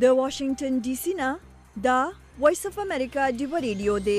د واشنگټن ډي سي نه دا وایس اف امریکا ډیو ریډیو دی.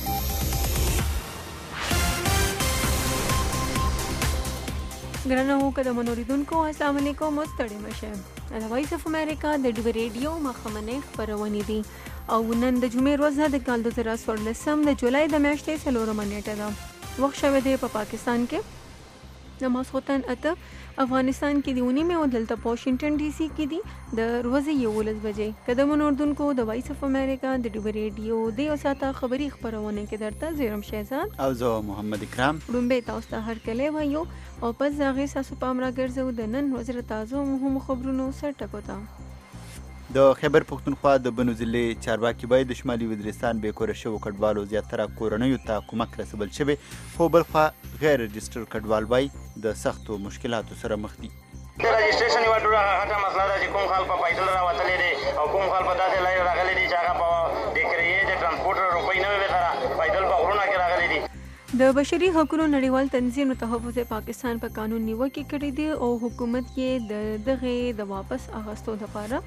ګرانو قدمونو اوریدونکو السلام علیکم. ستړي مشه. د وایس اف امریکا د ډیو ریډیو مخمنه خبرونه دي او نن د جمعې ورځ د کال 2014 د جولای د میاشتې 4 نیټه ده. وخت شوه دی په پاکستان کې د ماسخوتن اته، افغانستان کې دی 9 او دلته په واشنگټن ډي سي کې دی د ورځې 11 بجې. قدمونو اوریدونکو د وایس اف امریکا د ډیو ریډیو د یو ساعته خبري خبرونه کې درته زیرم شهزاد او زه محمد اکرام رومبه تاسو ته هر کله وایو او پس هغه ساسو پام را ګرځو د نن ورځې تازه مهم خبرونو سر ټکو. د خیبر پښتونخوا د بنو ضلع چارواکي باید د شمالي وزیرستان بې کوره شوو کډوالو زیاتره کورنیو ته کومک رسول شوی، خو بلخوا غیر رجسټر کډوال وایي د سختو مشکلاتو سره مخ دي. رجسټریشن یوه ډېره غټه مسله ده چې کوم خلک په پیدل راوتلی دی او کوم خلک په داسې لارې راغلی دي چې هغه په د کرایې د ټرانسپورټ روپۍ نه وي سره پیدل په غرونه کې راغلی دي. د بشري حقوقو نړیوال تنظیم تحفظ پاکستان په قانون نیوکې کړې دي او حکومت یې دغه د واپس اغستو لپاره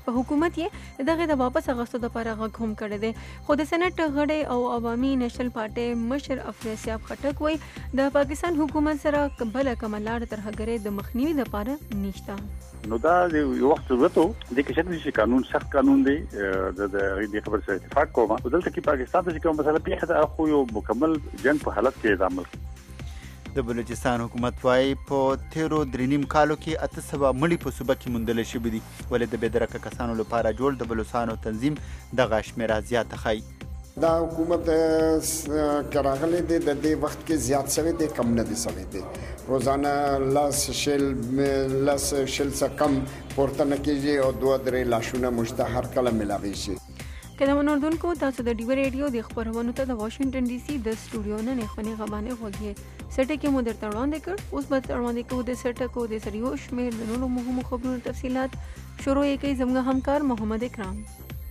غږ هم کړی دی. خو د سېنات غړی او عوامي نېشنل پارټۍ مشر افریسیاب خټک وایي د پاکستان حکومت سره بله کومه لار ترهګرۍ د مخنیوي لپاره نشته. نو دا یو وخت ضرورت و د کې چې قانون سخت قانون دی د خبر سره اتفاق کوم. دلته کې پاکستان ته کوم مسله پیښه ده خو یو مکمل جنگ په حالت کې عمل. د بلوچستان حکومت وايي په تیرو 3.5 کالو کې 800 مړي په صوبه کې موندل شوي دي، ولې د بېدرکه کسانو لپاره جوړ د بلوچستانو تنظیم دغه شمیره زیاته ښایي. دا حکومت کراغلی دی د دې وخت کې زیات شوی دی، کم نه دی شوی دی. روزانه لاس شل څخه کم پورته نه کېږي او 2-3 لاشونه موږ هر کله ملاوي شي. قدمونو اوریدونکو تاسو د ډیو ریډیو د خبرونو ته د واشنگټن ډي سي د سټوډیو نه نښونې غبانې غوږی سټه کې مو درته وړاندې کړ. اوس به وړاندې کوو د سټه کو د سریو شمیر د نورو مهمو خبرونو تفصيلات. شروع یې کوي زموږ همکار محمد اکرام.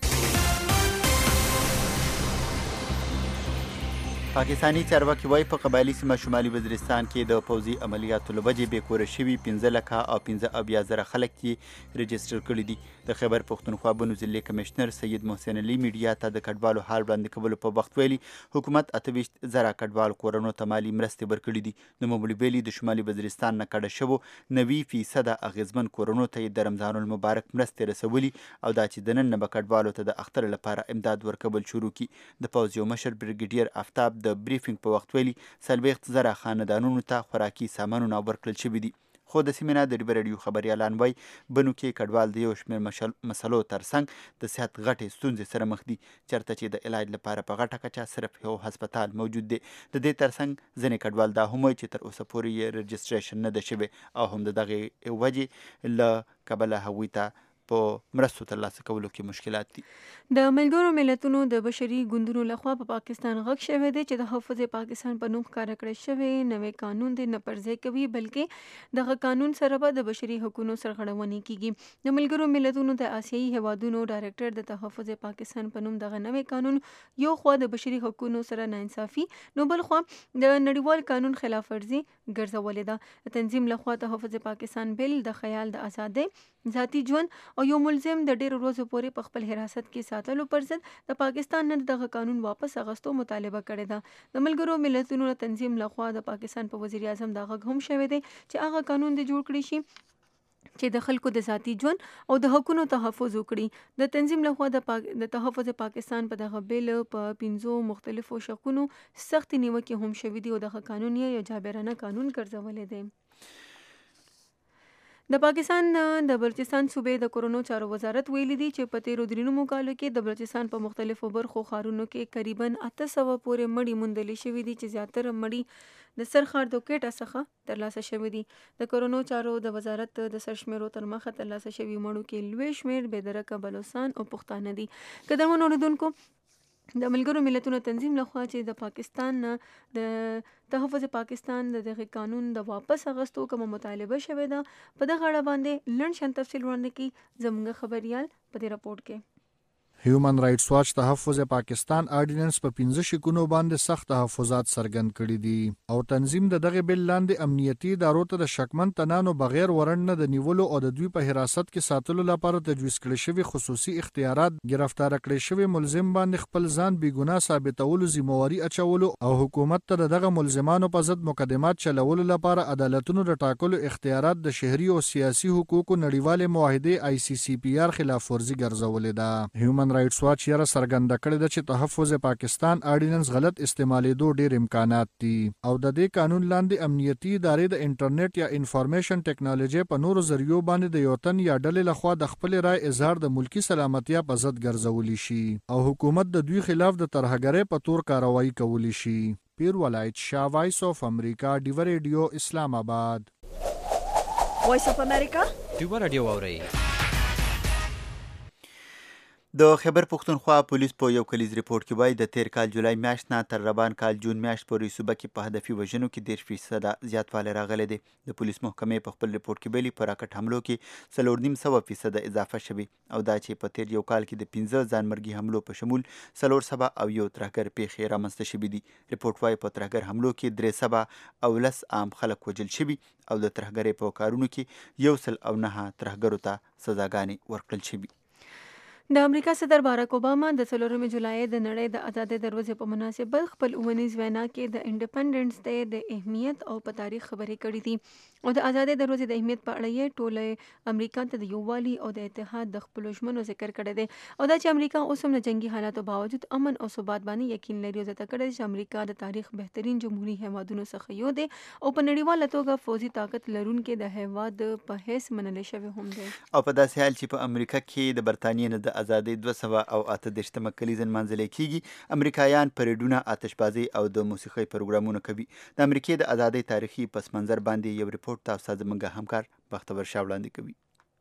پاکستانی چارواکي وايي په قبایلي سیمه شمالي وزیرستان کې د پوځي عملیاتو له وجې بې کوره شوي 15,000 خلک یې رجسټر کړي دي. د خیبر پښتونخوا بنو ضلع کمشنر سید محسن علي میډیا ته د کډوالو حال وړاندې کولو په وخت ویلي حکومت 28,000 کډوال کورنو ته مالي مرستې ورکړي دي. نوموړي ویلي د شمالي وزیرستان نه کډه شوو 90% اغیزمن کورنو ته یې د رمضان المبارک مرستې رسولي او دا چې د نن نه به کډوالو ته د اختر لپاره امداد ورکول شروع کړي. د پوځ یو مشر بریګیډیر آفتاب د بریفینګ په وخت ویلي 40,000 خاندانونو ته خوراکي سامانونه ورکړل شوي دي. خو د سیمې نه د ډیو ریډیو خبریالان وایي بنو کې کډوال د یو شمېر مسلو ترڅنګ د صحت غټې ستونزې سره مخ دي، چېرته چې د علاج لپاره په غټه کچه صرف یو هسپتال موجود دی. د دې ترڅنګ ځینې کډوال دا هم وایي چې تر اوسه پورې یې رجسټریشن نه ده شوی او هم د دغې وجې له کبله هغوی ته په مرستو ترلاسه کولو کې مشکلات دي. د ملګرو ملتونو د بشري ګوندونو لخوا په پاکستان غږ شوی دی چې د حفظ پاکستان په نوم ښکاره کړی شوی نوی قانون دی نه پرځای کوي، بلکې دغه قانون سره به د بشري حقوقو سرغړونې کیږي. د ملګرو ملتونو د آسیایي هیوادونو ډایرکټر د تحفظ پاکستان په نوم دغه نوی قانون یو خوا د بشري حقوقو سره ناانصافي نو بل خوا د نړیوال قانون خلاف ورزي ګرځولې ده. د تنظیم لخوا تحفظ پاکستان بل د خیال د ازادۍ، ذاتي ژوند او یو ملزم د ډیرو ورځو پورې په خپل حراست کې ساتلو پر ضد د پاکستان نه دغه قانون واپس اغستو مطالبه کړې ده. د ملګرو ملتونو تنظیم لخوا د پاکستان په وزیر اعظم دا غږ هم شوی دی چې هغه قانون د جوړ کړی شي چې د خلکو د ذاتي ژوند او د حقوقو تحفظ وکړي. د تنظیم لخوا د تحفظ پاکستان په دغه بیل په 5 مختلفو شقونو سخت نیوکې هم شوې دي او دغه قانون یې جابرانه قانون ګرځولې دی. د پاکستان د بلوچستان صوبې د کورونو چارو وزارت ویلي دی چې په تیرو 3 کالو کې د بلوچستان په مختلفو برخو ښارونو کې قریباً 800 پورې مړي موندل شوي دي چې زیاتره مړي د سرخار د کوټه څخه ترلاسه شوي دي. د کورونو چارو د وزارت د سرشمیرو تر مخه ترلاسه شوي مړو کې لوی شمیر بېدرکه بلوچستان او پښتانه دي. قدرمنو اوریدونکو د ملګرو ملتونو تنظیم لخوا چې د پاکستان نه د تحفظ پاکستان د دغه قانون د واپس اغستو کومه مطالبه شوې ده په دغه اړه باندې لنډ شان تفصیل وړاندې کړي زموږ خبريال په دې راپورټ کې. هیومن رائټس واچ تحفظ پاکستان آرډیننس په 15 شکونو باندې سخت تحفظات څرګند کړي دي او تنظیم د دغه بل لاندې امنیتي ادارو ته د شکمن تنانو بغیر ورن نه د نیولو او د دوی په حراست کې ساتلو لپاره تجویز کړي شوی خصوصي اختیارات گرفتار کړي شوی ملزم باندې خپل ځان بیګناه ثابتولو ذمہواری اچولو او حکومت ته دغه ملزمانو په ضد مقدمات چلولو لپاره عدالتونو د ټاکلو اختیارات د شهري او سیاسي حقوقو نړیواله معاهده ICCPR خلاف ورزي ګرځولې ده. هیومن رائټس واچ یې څرګنده کړې ده چې تحفظ پاکستان آرډیننس غلط استعمالېدو ډېر امکانات دي او د دې قانون لاندې امنیتي ادارې د انټرنیټ یا انفارمیشن ټیکنالوژي په نورو ذریعو باندې د یو تن یا ډلې لخوا د خپل رائے اظهار د ملکی سلامتیا په ضد ګرځولی شي او حکومت د دوی خلاف د ترهګرۍ په تور کاروایی کولی شي. پیر ولایت شاه، وایس اف امریکا، ډیو ریډیو، اسلام آباد. وایس اف امریکا ډیو ریډیو اورئ. د خیبر پښتونخوا پولیس په یو کلیز ریپورت کې وایي د تیر کال جولای میاشت نه تر روان کال جون میاشت پورې صوبه کې په هدفي وژنو کې 10% زیاتوالی راغلی دی. د پولیس محکمې په خپل ریپورت کې ویلي په راکټ حملو کې 4.5% اضافه شوي او دا چې په تیر یو کال کې د 15 ځانمرګي حملو په شمول 401 ترهګر پیښې رامنځته شوي دي. ریپورت وایي په ترهګر حملو کې 310 عام خلک وژل شوي او د ترهګرۍ په کارونو کې 109 ترهګرو ته سزاګانې ورکړل شوي. د امریکا صدر باراک اوباما د 4 جولای د نړۍ د آزادۍ دروازې په مناسبت خپل اونیز وینا کې د انډیپندنس ډے د اهمیت او په تاریخ خبرې کړې دي او د آزادۍ دروازې د اهمیت په اړه یې ټوله امریکا ته د یووالي او د اتحاد د خپل ژمنو ذکر کړی دی او دا چې امریکا اوس هم د جنگي حالاتو باوجود امن او ثبات باندې یقین لري او زیاته کړی چې امریکا د تاریخ بهترین جمهوریت هیوادونو څخه یو دی او په نړیواله توګه فوجي طاقت لرونکي د هیواد په حیث منل شوی هم دی. او په داسې حال چې په امریکا کې د برتانیې نه د آزادۍ 238 کلیزه نمانځل کیږي، امریکایان پریډونه، آتشبازي او د موسیقۍ پروګرامونه کوي. د امریکې د آزادۍ تاریخي پس منظر باندې یو ریپورت تاسو زموږ همکار بختور شاه وړاندې کوي.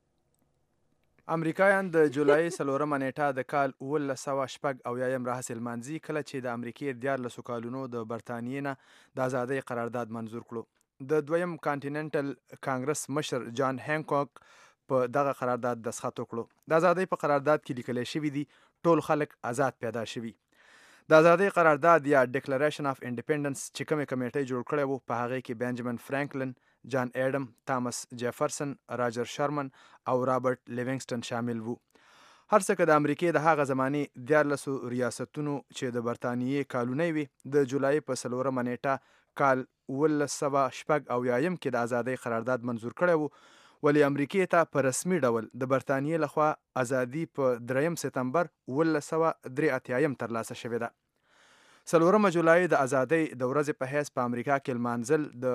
امریکایان د جولای 4 نیټه د کال 1980 راهیسې لمانځي کله چې د امریکې 14 کالونو د برتانیې نه د آزادۍ قرارداد منظور کړو. د دویم کانټیننټل کانګرس مشر جان هینکوک په دغه قرارداد دستخط وکړو. د آزادۍ په قرارداد کې لیکل شوي دي ټول خلک آزاد پیدا شوي. د آزادۍ قرارداد یا ډیکلریشن اف انډیپندنس چې کومې کمیټې جوړ کړی وو په هغې کې بنجمن فرانکلن، جان ایډم، تامس جیفرسن، راجر شرمن او رابرټ لیوینګسټن شامل وو. هر څه که د امریکې د هغه زمانې 14 ریاستونو چې د برتانیې کالونی وي د جولای په 4 نیټه کال 1980 کې د آزادۍ قرارداد منظور کړی وو، ولی امریکې ته په رسمي ډول د برتانیې لخوا ازادي په 3 سپتمبر 1983 ترلاسه شوې ده. 4 جولای د ازادۍ د ورځې په حیث په امریکا کې لمانځل د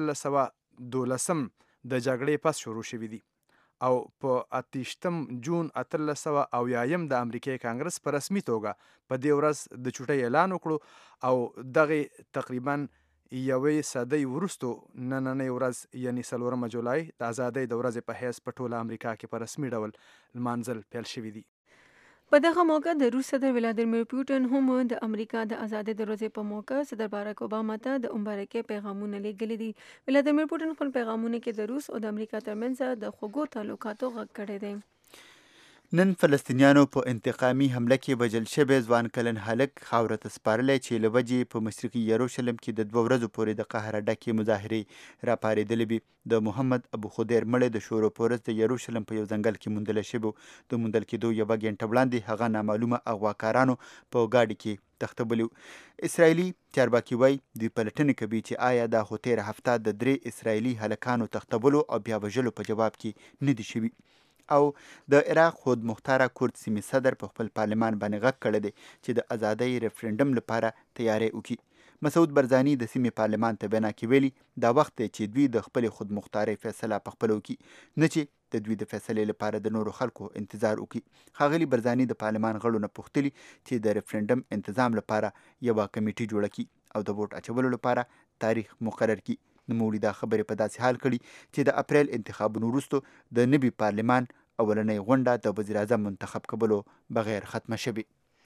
1812 د جګړې پس شروع شوي دي او په 28 جون 1880 د امریکې کانګرس په رسمي توګه په دې ورځ د چوټۍ اعلان وکړو او دغه تقریبا یوې صدۍ وروستو نننۍ ورځ یعنی 4 جولای د آزادۍ د ورځې په حیث په ټوله امریکا کې په رسمي ډول لمانځل پیل شوي دي. په دغه موقع د روس صدر ولادیمیر پوټین هم د امریکا د آزادۍ دروازې په موقع صدر باراک اوباما ته د مبارکۍ پیغامونه لیږلي دي. ولادیمیر پوټین خپل پیغامونه کې د روس او د امریکا ترمنځ د خوږو تعلقاتو غږ کړی دی. نن فلسطینیانو په انتقامي حمله کې وژل شوی ځوان کلن هلک خاوره ته سپارلی چې له وجې په مشرقي یروشلم کې د 2 ورځو پورې د قهره ډکې مظاهرې راپارېدلې وي. د محمد ابو خدیر مړی د شورو پورس د یروشلم په یو ځنګل کې موندل شوی. د موندل کېدو یوه ګنټه وړاندې هغه نامعلومه اغواکارانو په ګاډي کې تښتولی. اسرائیلي چارواکي وایي دوی پلټنې کوي چې آیا دا خو تېره هفته د 3 اسرائیلي هلکانو تښتولو او بیا وژلو په جواب کې نه دي شوي. او د عراق خود مختاره کورد سیمې صدر په خپل پارلمان باندې غږ کړی دی چې د آزادۍ ریفرنډم لپاره تیاری وکړي. مسعود برزاني د سیمې پارلمان ته وینا کې ویلي دا وخت دی چې دوی د خپل خود مختارۍ فیصله په خپله وکړي، نه چې د دوی د فیصلې لپاره د نورو خلکو انتظار وکړي. ښاغلي برزاني د پارلمان غړو نه پوښتلي چې د ریفرنډم انتظام لپاره یوه کمیټې جوړه کړي او د ووټ اچولو لپاره تاریخ مقرر کړي. نوموړي دا خبرې په داسې حال کړي چې د اپریل انتخابونو وروسته د نوي پارلمان اولنۍ غونډه د وزیر اعظم منتخب کولو بغیر ختمه شوې.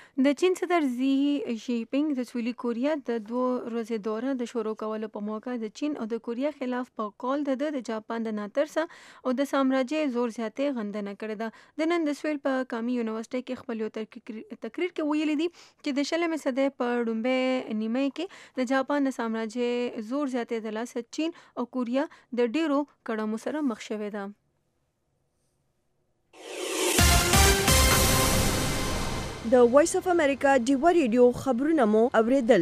د چین صدر زی جینپینګ د سویلي کوریا د 2 ورځې دوره د شروع کولو په موقع د چین او د کوریا خلاف په قول د جاپان د ناترسه او د سامراجي زور زیاتې غندنه کړې ده. د نن د سویل په کامي یونیورسيټي کې خپل یو تقریر کې ویلي دي چې د 20مې صدۍ په لومړۍ نیمه کې د جاپان د سامراجي زور زیاتې د لاسه چین او کوریا د ډیرو کړمو سره مخ شوې ده. د وایس اف امریکا ډیوا ریډیو خبرونه مو اوریدل.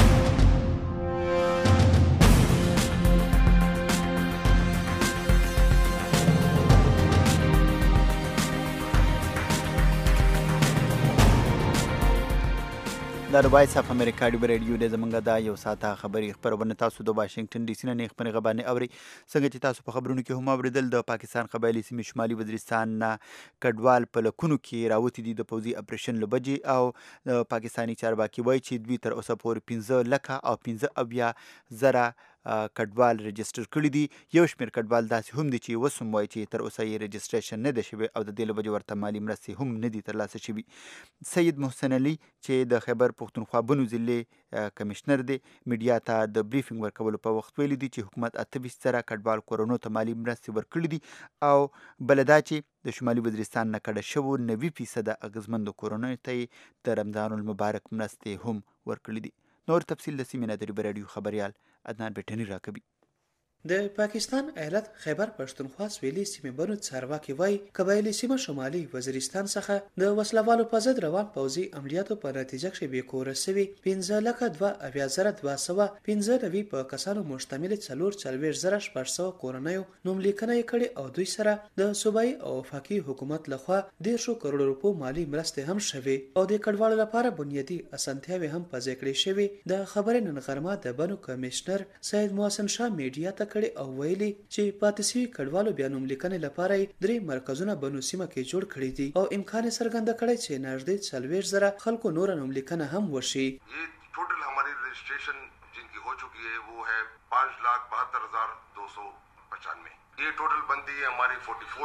د وایس اف امریکا ډیوا ریډیو د زمونږ د یو ساعته خبري خبرونه تاسو د واشنگټن ډي سي نه خبرونه غبانې اوري. څنګه چې تاسو په خبرونو کې هم اوریدل د پاکستان قبایلی سیمې شمالي وزیرستان نه کډوال په لکونو کې راوتی دي د پوځي اپریشن لبجې او پاکستانی چارواکي وایي چې دوی تر اوسه پورې 15 لکه او 15 زره کډوال رجستر کړي دي. یو شمېر کډوال داسې هم دي چې وسم وایي چې تر اوسه یې رجستریشن نه ده شوی او د دې لبجې ورته مالي مرستې هم نه دي ترلاسه شوي. سید محسن علي چې د خیبر پښتونخوا بنو ضلع کمشنر دی میډیا ته د بریفینګ ورکولو په وخت ویلي دي چې حکومت 28 زره کډوال کورونو ته مالي مرستې ورکړي دي او بل دا چې د شمالي وزیرستان نه کډه شوو 90% اغیزمندو کورونو ته د رمضان المبارک مرستې هم ورکړي دي. نور تفصیل د سیمې نه د ریډیو رادیو خبريال عدنان بیٹنی راکوي. د پاکستان ایالت خیبر پښتونخوا سویلي سیمې بنو چارواکي وایي قبایلی سیمه شمالي وزیرستان څخه د وسلوالو په ضد روان پوځي عملیاتو په نتیجه کې بې کوره شوي 15,295 په کسانو مشتمل 4,400 کورنیو نوملیکنه کړي او دوی سره د صوبایي او وفاقي حکومت لخوا 1.5 کروڑ روپو مالی مرستې هم شوي او د کډوالو لپاره بنیادي اسانتیاوې هم په ځای کړې شوي. د خبرې نن غرمه د بنو کمشنر سید محسن شاه میډیا ته کړي او ویلي چې پاتې شوي کډوالو بیا نوملیکنې لپاره 3 مرکزونه بنو سیمه کې جوړ کړي دي او امکان څرګنده کړی چې نږدې 40 زره خلکو نور نوملیکنه هم وشي. ټوټل हमारी रजिस्ट्रेशन जिनकी हो चुकी है वो है 5,72,295. ये टोटल बनती है हमारी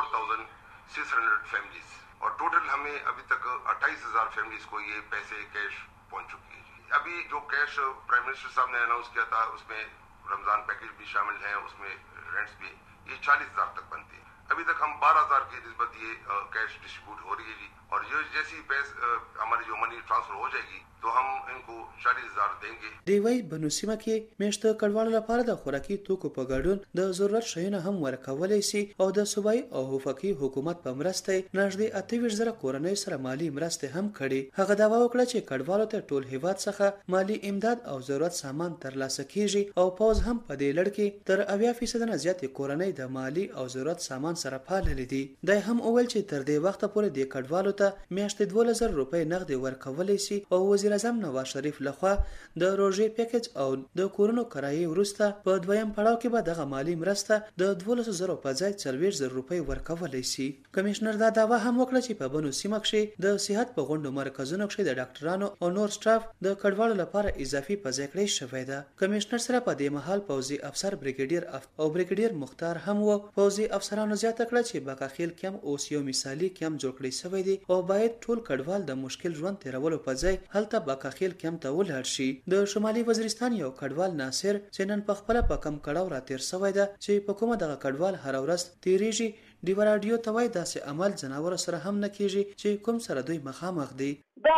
44,600 फैमिलीज और टोटल हमें अभी तक 28,000 फैमिलीज को ये पैसे कैश पहुंच चुकी है. अभी जो कैश प्राइम मिनिस्टर साहब ने अनाउंस किया था उसमें रमजान पैकेज भी शामिल है, उसमें रेंट्स भी ये 40,000 तक बनते हैं. अभी तक हम 12,000 की निस्बत ये कैश डिस्ट्रीब्यूट हो रही है जी और ये जैसी हमारी जो मनी ट्रांसफर हो जाएगी तो हम इनको 40,000 देंगे. دی وای بنو سیمه کې میشته کډوالو لپاره د خوراکي توکو په ګډون د ضرورت شیونه هم ورکولای شي او د صوبایي او وفاقي حکومت په مرسته نږدې 28 زره کورنۍ سره مالی مرسته هم کړي. هغه داوا وکړه چې کډوالو ته ټول هیواد څخه مالی امداد او ضرورت سامان ترلاسه کیږي او پوز هم په دې لړ کې تر 80% نه زیات کورنۍ د مالی او ضرورت سامان سره فعال دي. دا هم اول چې تر دې وخت پورې د کډوالو ته میاشتې 12,000 روپۍ نغدي ورکولای شي او وزیر اعظم نواز شریف لخوا د روزي پیکج او د کورونو کرایې وروسته په دویم پړاو کې به دغه مالی مرسته د 12,000 په ځای 40,000 روپۍ ورکولای شي. کمشنر دا داوا هم وکړه چې په بنو سیمه کې د صحت په غونډو مرکزونو کې د ډاکټرانو او نور سټاف د کډوالو لپاره اضافي په ځای کړی شوی ده. کمشنر سره په دې مهال پوځي افسر بریګیډیر مختار هم وو. پوځي افسرانو زیاته کړه چې باکاخیل کم اوس یو مثالی کم جوړ کړی شوی دی او باید ټول کډوال د مشکل ژوند تیرولو په ځای هلته باکاخیل کم ته ولاړ شي. د شمالي وزیرستان یو کډوال ناصر چې نن په خپل په کم کړهو را تیر شوی ده چې په کومه دغه کډوال هر ورځ تیریږي ډیوا رادیو ته وای داسې عمل جناور سره هم نه کیږي چې کوم سره دوی مخامخ دي. دا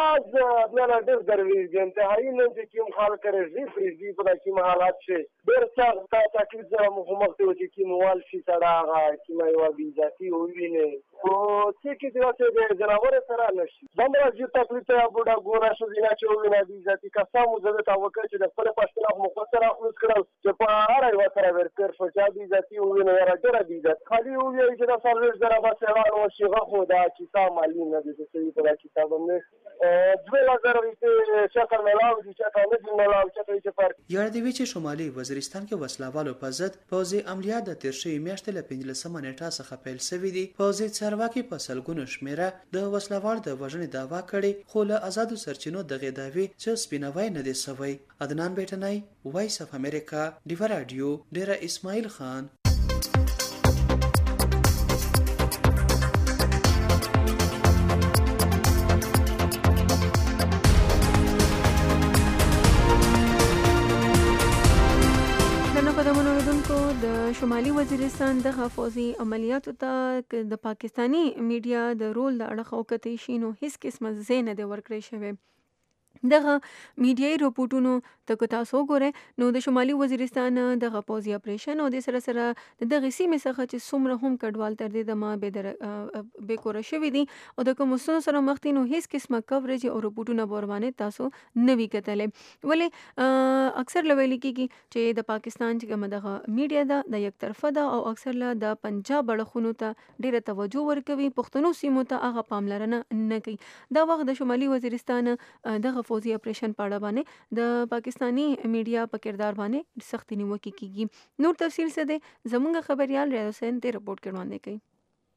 نه ډېر ګرځي انتهایی نه چې کوم حال کوي فریزي په کوم حالات شي ډېر څه تکلیف سره مخامخ دي چې کوم وال شي سره کوم یو بیزاتی ویني او چې د جناور سره نشي دمره چې تکلیف ته بوډا ګورا شو نه چې ویني بیزاتی قسم زده تا وکړي چې د خپل پښتنه مختصر خلاص کړل چې په هر یو سره ورکر شو چې بیزاتی ویني را ډېر بیزات خالي وی چې د سرویس زره بس راو شي غو دا چې تا مالی نه دي چې په کتاب نه یاد دی چې شمالي وزیرستان کې وسلوالو په ضد پوځي عملیات د تیر شوی میاشتې له 15 نیټه څخه پیل شوي دي. پوځي چارواکي په سلګونو شمیره د وسلوال د وژنې داوا کړې خو له آزادو سرچینو دغه داوی چې سپینوي نه دي سوی. عدنان بیٹنای وایس اف امریکا ډیوا رادیو ډیرا اسماعیل خان. شمالي وزیرستان دغه فوزي عملیاتو ته د پاکستانی میډیا د رول د اړخ او کتې شي نو هیڅ قسمه ځای نه دی ورکړی شوی. دغه میډیایي رپورټونو ته که تاسو وګورئ نو د شمالي وزیرستان دغه پوځي اپریشن او د سره سره د دغې سیمې څخه چې څومره هم کډوال تر دې دمه بې کوره شوي دي او د کومو ستونزو سره مخ دي نو هیڅ قسمه کوریج او رپورټونه به ورباندې تاسو نه وي کتلی. ولې اکثر له ویل کېږي چې د پاکستان چې کومه دغه میډیا ده د یک طرفه ده او اکثر له د پنجاب اړخونو ته ډېره توجه ورکوي، پښتنو سیمو ته هغه پاملرنه نه کوي. دا وخت د شمالي وزیرستان دغه فوزي اپریشن په اړه باندې د پاکستانی میډیا په کردار باندې سختي نیوکې کیږي. نور تفصیل څه دی زموږ خبريال ریاض حسین ته رپورټ کړوندې کوي.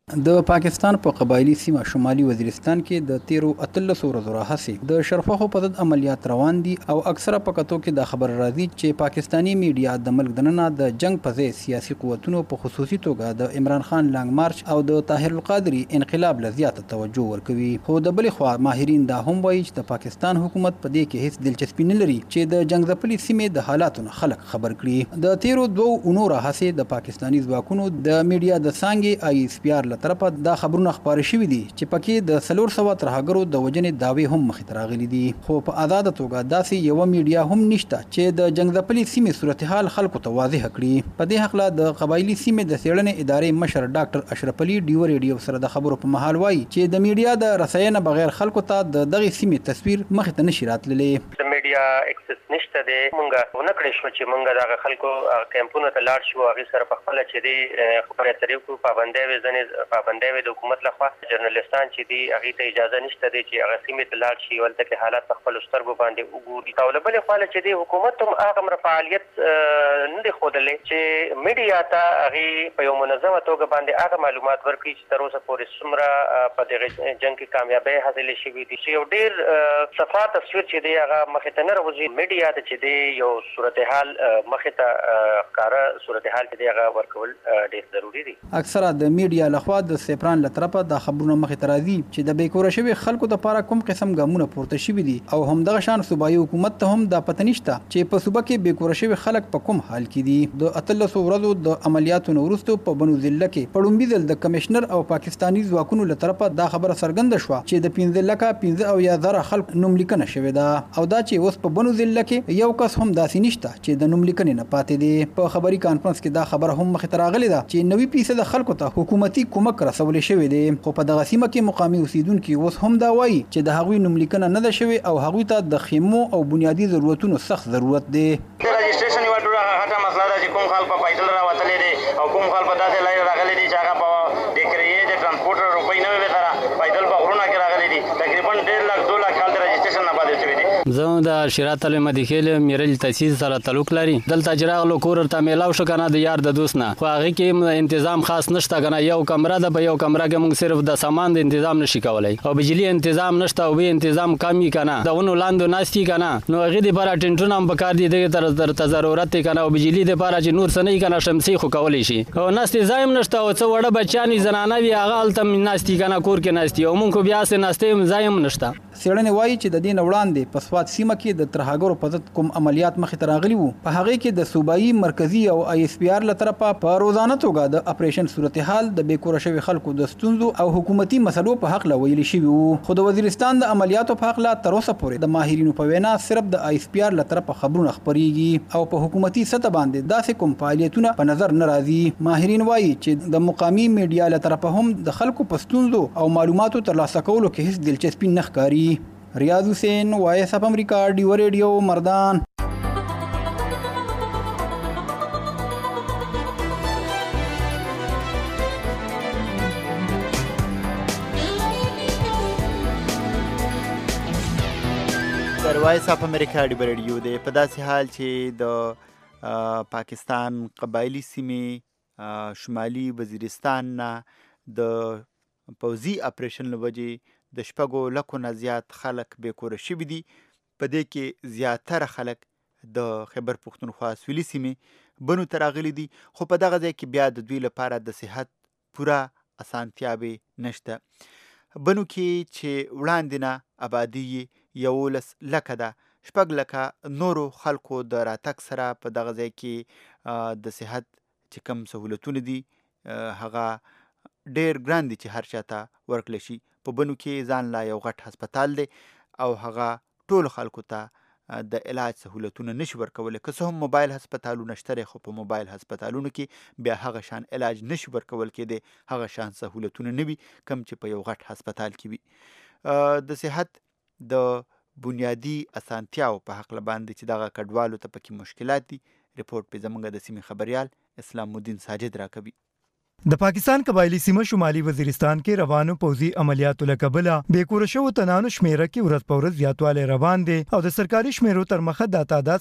د پاکستان په قبایلی سیمه شمالي وزیرستان کې د 13 ورځو راهیسې د شرفخو په ضد عملیات روان دي او اکثره په کتو کې د خبر راځي چې پاکستانی میډیا د ملک دننه د جنگ په ځای سیاسي قوتونو په خصوصي توګه د عمران خان لانګ مارچ او د طاهر القادری انقلاب لزیاته توجه ورکوي. خو د بلې خوا ماهرین دا هم وایي چې د پاکستان حکومت په دې کې هیڅ دلچسپي نه لري چې د جنگ ځپلې سیمې د حالاتو خلک خبر کړي. د 13 اونو راهیسې د پاکستانی ځواکونو د میډیا د څانګې ISPR طرفه دا خبرونه خبرې شوي دي چې پکې د 400 ترهګرو د وجنې داوی هم مخې ته راغلي دي. خو په آزاده توګه داسې یو میډیا هم نشته چې د جنگ ځپلې سیمې صورتحال خلکو ته واضح کړي. په دې حق له د قبایلی سیمې د څېړنې ادارې مشر ډاکټر اشرف علي ډیو ریډیو سره د خبرو په مهال وایي چې د میډیا د رساینې بغیر خلکو ته د دغه سیمې تصویر مخې ته نشي راتللی. د میډیا اکسس نشته دی. مونږ ونه کړی شو چې مونږ دغه خلکو کیمپونو ته لاړ شو، هغې سره په خپله چې دی خبرې اترې وکړو. پابندۍ وې ځینې پابندۍ وې د حکومت لخوا. جرنالستان چې دي هغې ته اجازه نشته دی چې هغه سیمې ته لاړ شي، هلته کې حالات په خپلو سترګو باندې وګوري. او له بلې خوا چې دی حکومت هم هغومره فعالیت نه دی ښودلی چې میډیا ته هغې په یو منظمه توګه باندې هغه معلومات ورکړي چې تر اوسه پورې څومره په دغه جنګ کې کامیابۍ حاصلې شوي دي، چې یو ډېر صفا تصویر چې دی هغه مخې ته نه راوځي. میډیا ته چې دی یو صورتحال مخې ته ښکاره صورتحال چې دی هغه ورکول ډېر ضروري دي. اکثره د میډیا لخوا د سیپران له طرفه د خبرونه مخې ته راځي چې د بېکوره شوي خلکو دپاره کوم قسم ګامونه پورته شوي دي او همدغه شان صوبایي حکومت ته هم دا پته نشته چې په صوبه کې بېکوره شوي خلک په کوم حال کې دي. د 18 ورځو د عملیاتو نه وروسته په بنو ضلع کې په لومړي ځل د کمشنر او پاکستاني ځواکونو له طرفه دا خبره څرګنده شوه چې د 15,000 خلک نوملیکنه شوې ده او دا چې اوس په بنو ضلع کې یو کس هم داسې نشته چې د نوملیکنې نه پاتې دی. په خبري کانفرنس کې دا خبره هم مخې ته راغلې ده چې 90% خلکو ته حکومتي کومک رسولی شوی دی. خو په دغه سیمه کې مقامي اوسیدونکي اوس هم دا وایي چې د هغوی نوملیکنه نه ده شوې او هغوی ته د خیمو او بنیادي ضرورتونو سخت ضرورت دی. رجسټریشن یوه ډېره غټه مسله ده چې کوم خلک په پیدل راوتلی دی او کوم خلک په داسې لارې راغلی دي چې هغه په د کرایې د ټرانسپورټ روپۍ نه وي سره پیدل په غرونه کې راغلی دي. تقریبا 1.5 لک 2 لک خلک د رجسټریشن نه پاتې شوي دي. زه د شیرات المدخیل میرل تاسیس سره تعلق لري. دلته چې راغلو کور ته میلاو شو کنه د یار د دوست نه، خو هغه کې تنظیم خاص نشته کنه. یو کمره ده، په یو کمره کې موږ صرف د سامان د تنظیم نشي کولای او بجلی تنظیم نشته او به تنظیم کمی کنه. د ونو لاندې ناشتي کنه نو هغه د لپاره ټینټونه هم پکار دي د ضرورت کنه او بجلی د لپاره چې نور سنې کنه شمسي خو کولای شي او ناشتي زایم نشته او څو وړه بچانی زنانه وی هغه التم ناشتي کنه کور کې ناشتي او موږ بیا سه ناشتي زایم نشته. څېړنې وایي چې د دې نه وړاندې په سوات سیمه کې د ترهګرو په ضد کوم عملیات مخې ته راغلي وو، په هغې کې د صوبایي مرکزي او ISPR له طرفه په روزانه توګه د اپریشن صورتحال د بېکوره شوي خلکو د ستونزو او حکومتي مسلو په حقله ویلي شوي وو. خو د وزیرستان د عملیاتو په حقله تر اوسه پورې د ماهرینو په وینا صرف د ISPR له طرفه خبرونه خپرېږي او په حکومتي سطح باندې داسې کوم فعالیتونه په نظر نه راځي. ماهرین وایي چې د مقامي میډیا له طرفه هم د خلکو په ستونزو او معلوماتو ترلاسه کولو کې هیڅ دلچسپي نه ښکاري. ریاض حسین، وایس اف امریکا، ډیو ریډیو، مردان. وایس اف امریکا ډیو ریډیو دی. په داسې حال چې د پاکستان قبایلی سیمې شمالي وزیرستان نه د پوځي اپریشن له وجې د 6 لکو نه زیات خلک بېکوره شوي دي. په دې کې زیاتره خلک د خیبر پښتونخوا سویلي سیمې بنو ته راغلي دي، خو په دغه ځای کې بیا د دوی لپاره د صحت پوره اسانتیاوې نشته. بنو کې چې وړاندې نه آبادي 11 لکه ده، 6 لکه نورو خلکو د راتګ سره په دغه ځای کې د صحت چې کم سهولتونه دي هغه ډېر ګران دي چې هر چاته ورکړلی شي. په بنو کې ځان لا یو غټ هسپتال دی او هغه ټولو خلکو ته د علاج سهولتونه نشي ورکولی. که څه هم موبایل هسپتالونه شته دی خو په موبایل هسپتالونو کې بیا هغه شان علاج نشي ورکول کېدی، هغه شان سهولتونه نه وي کم چې په یو غټ هسپتال کې وي. د صحت د بنیادی اسانتیاو په حقله باندې چې دغه کډوالو ته پکې مشکلات دي رپورټ په زموږ د سیمې خبریال اسلام الدین ساجد راکوي. د پاکستان قبایلی سیمه شمالي وزیرستان کې روانو پوځي عملیاتو له کبله بې کوره شوو تنانو شمیره کې ورځ په ورځ زیاتوالی روان دی او د سرکاري شمیرو تر مخه دا تعداد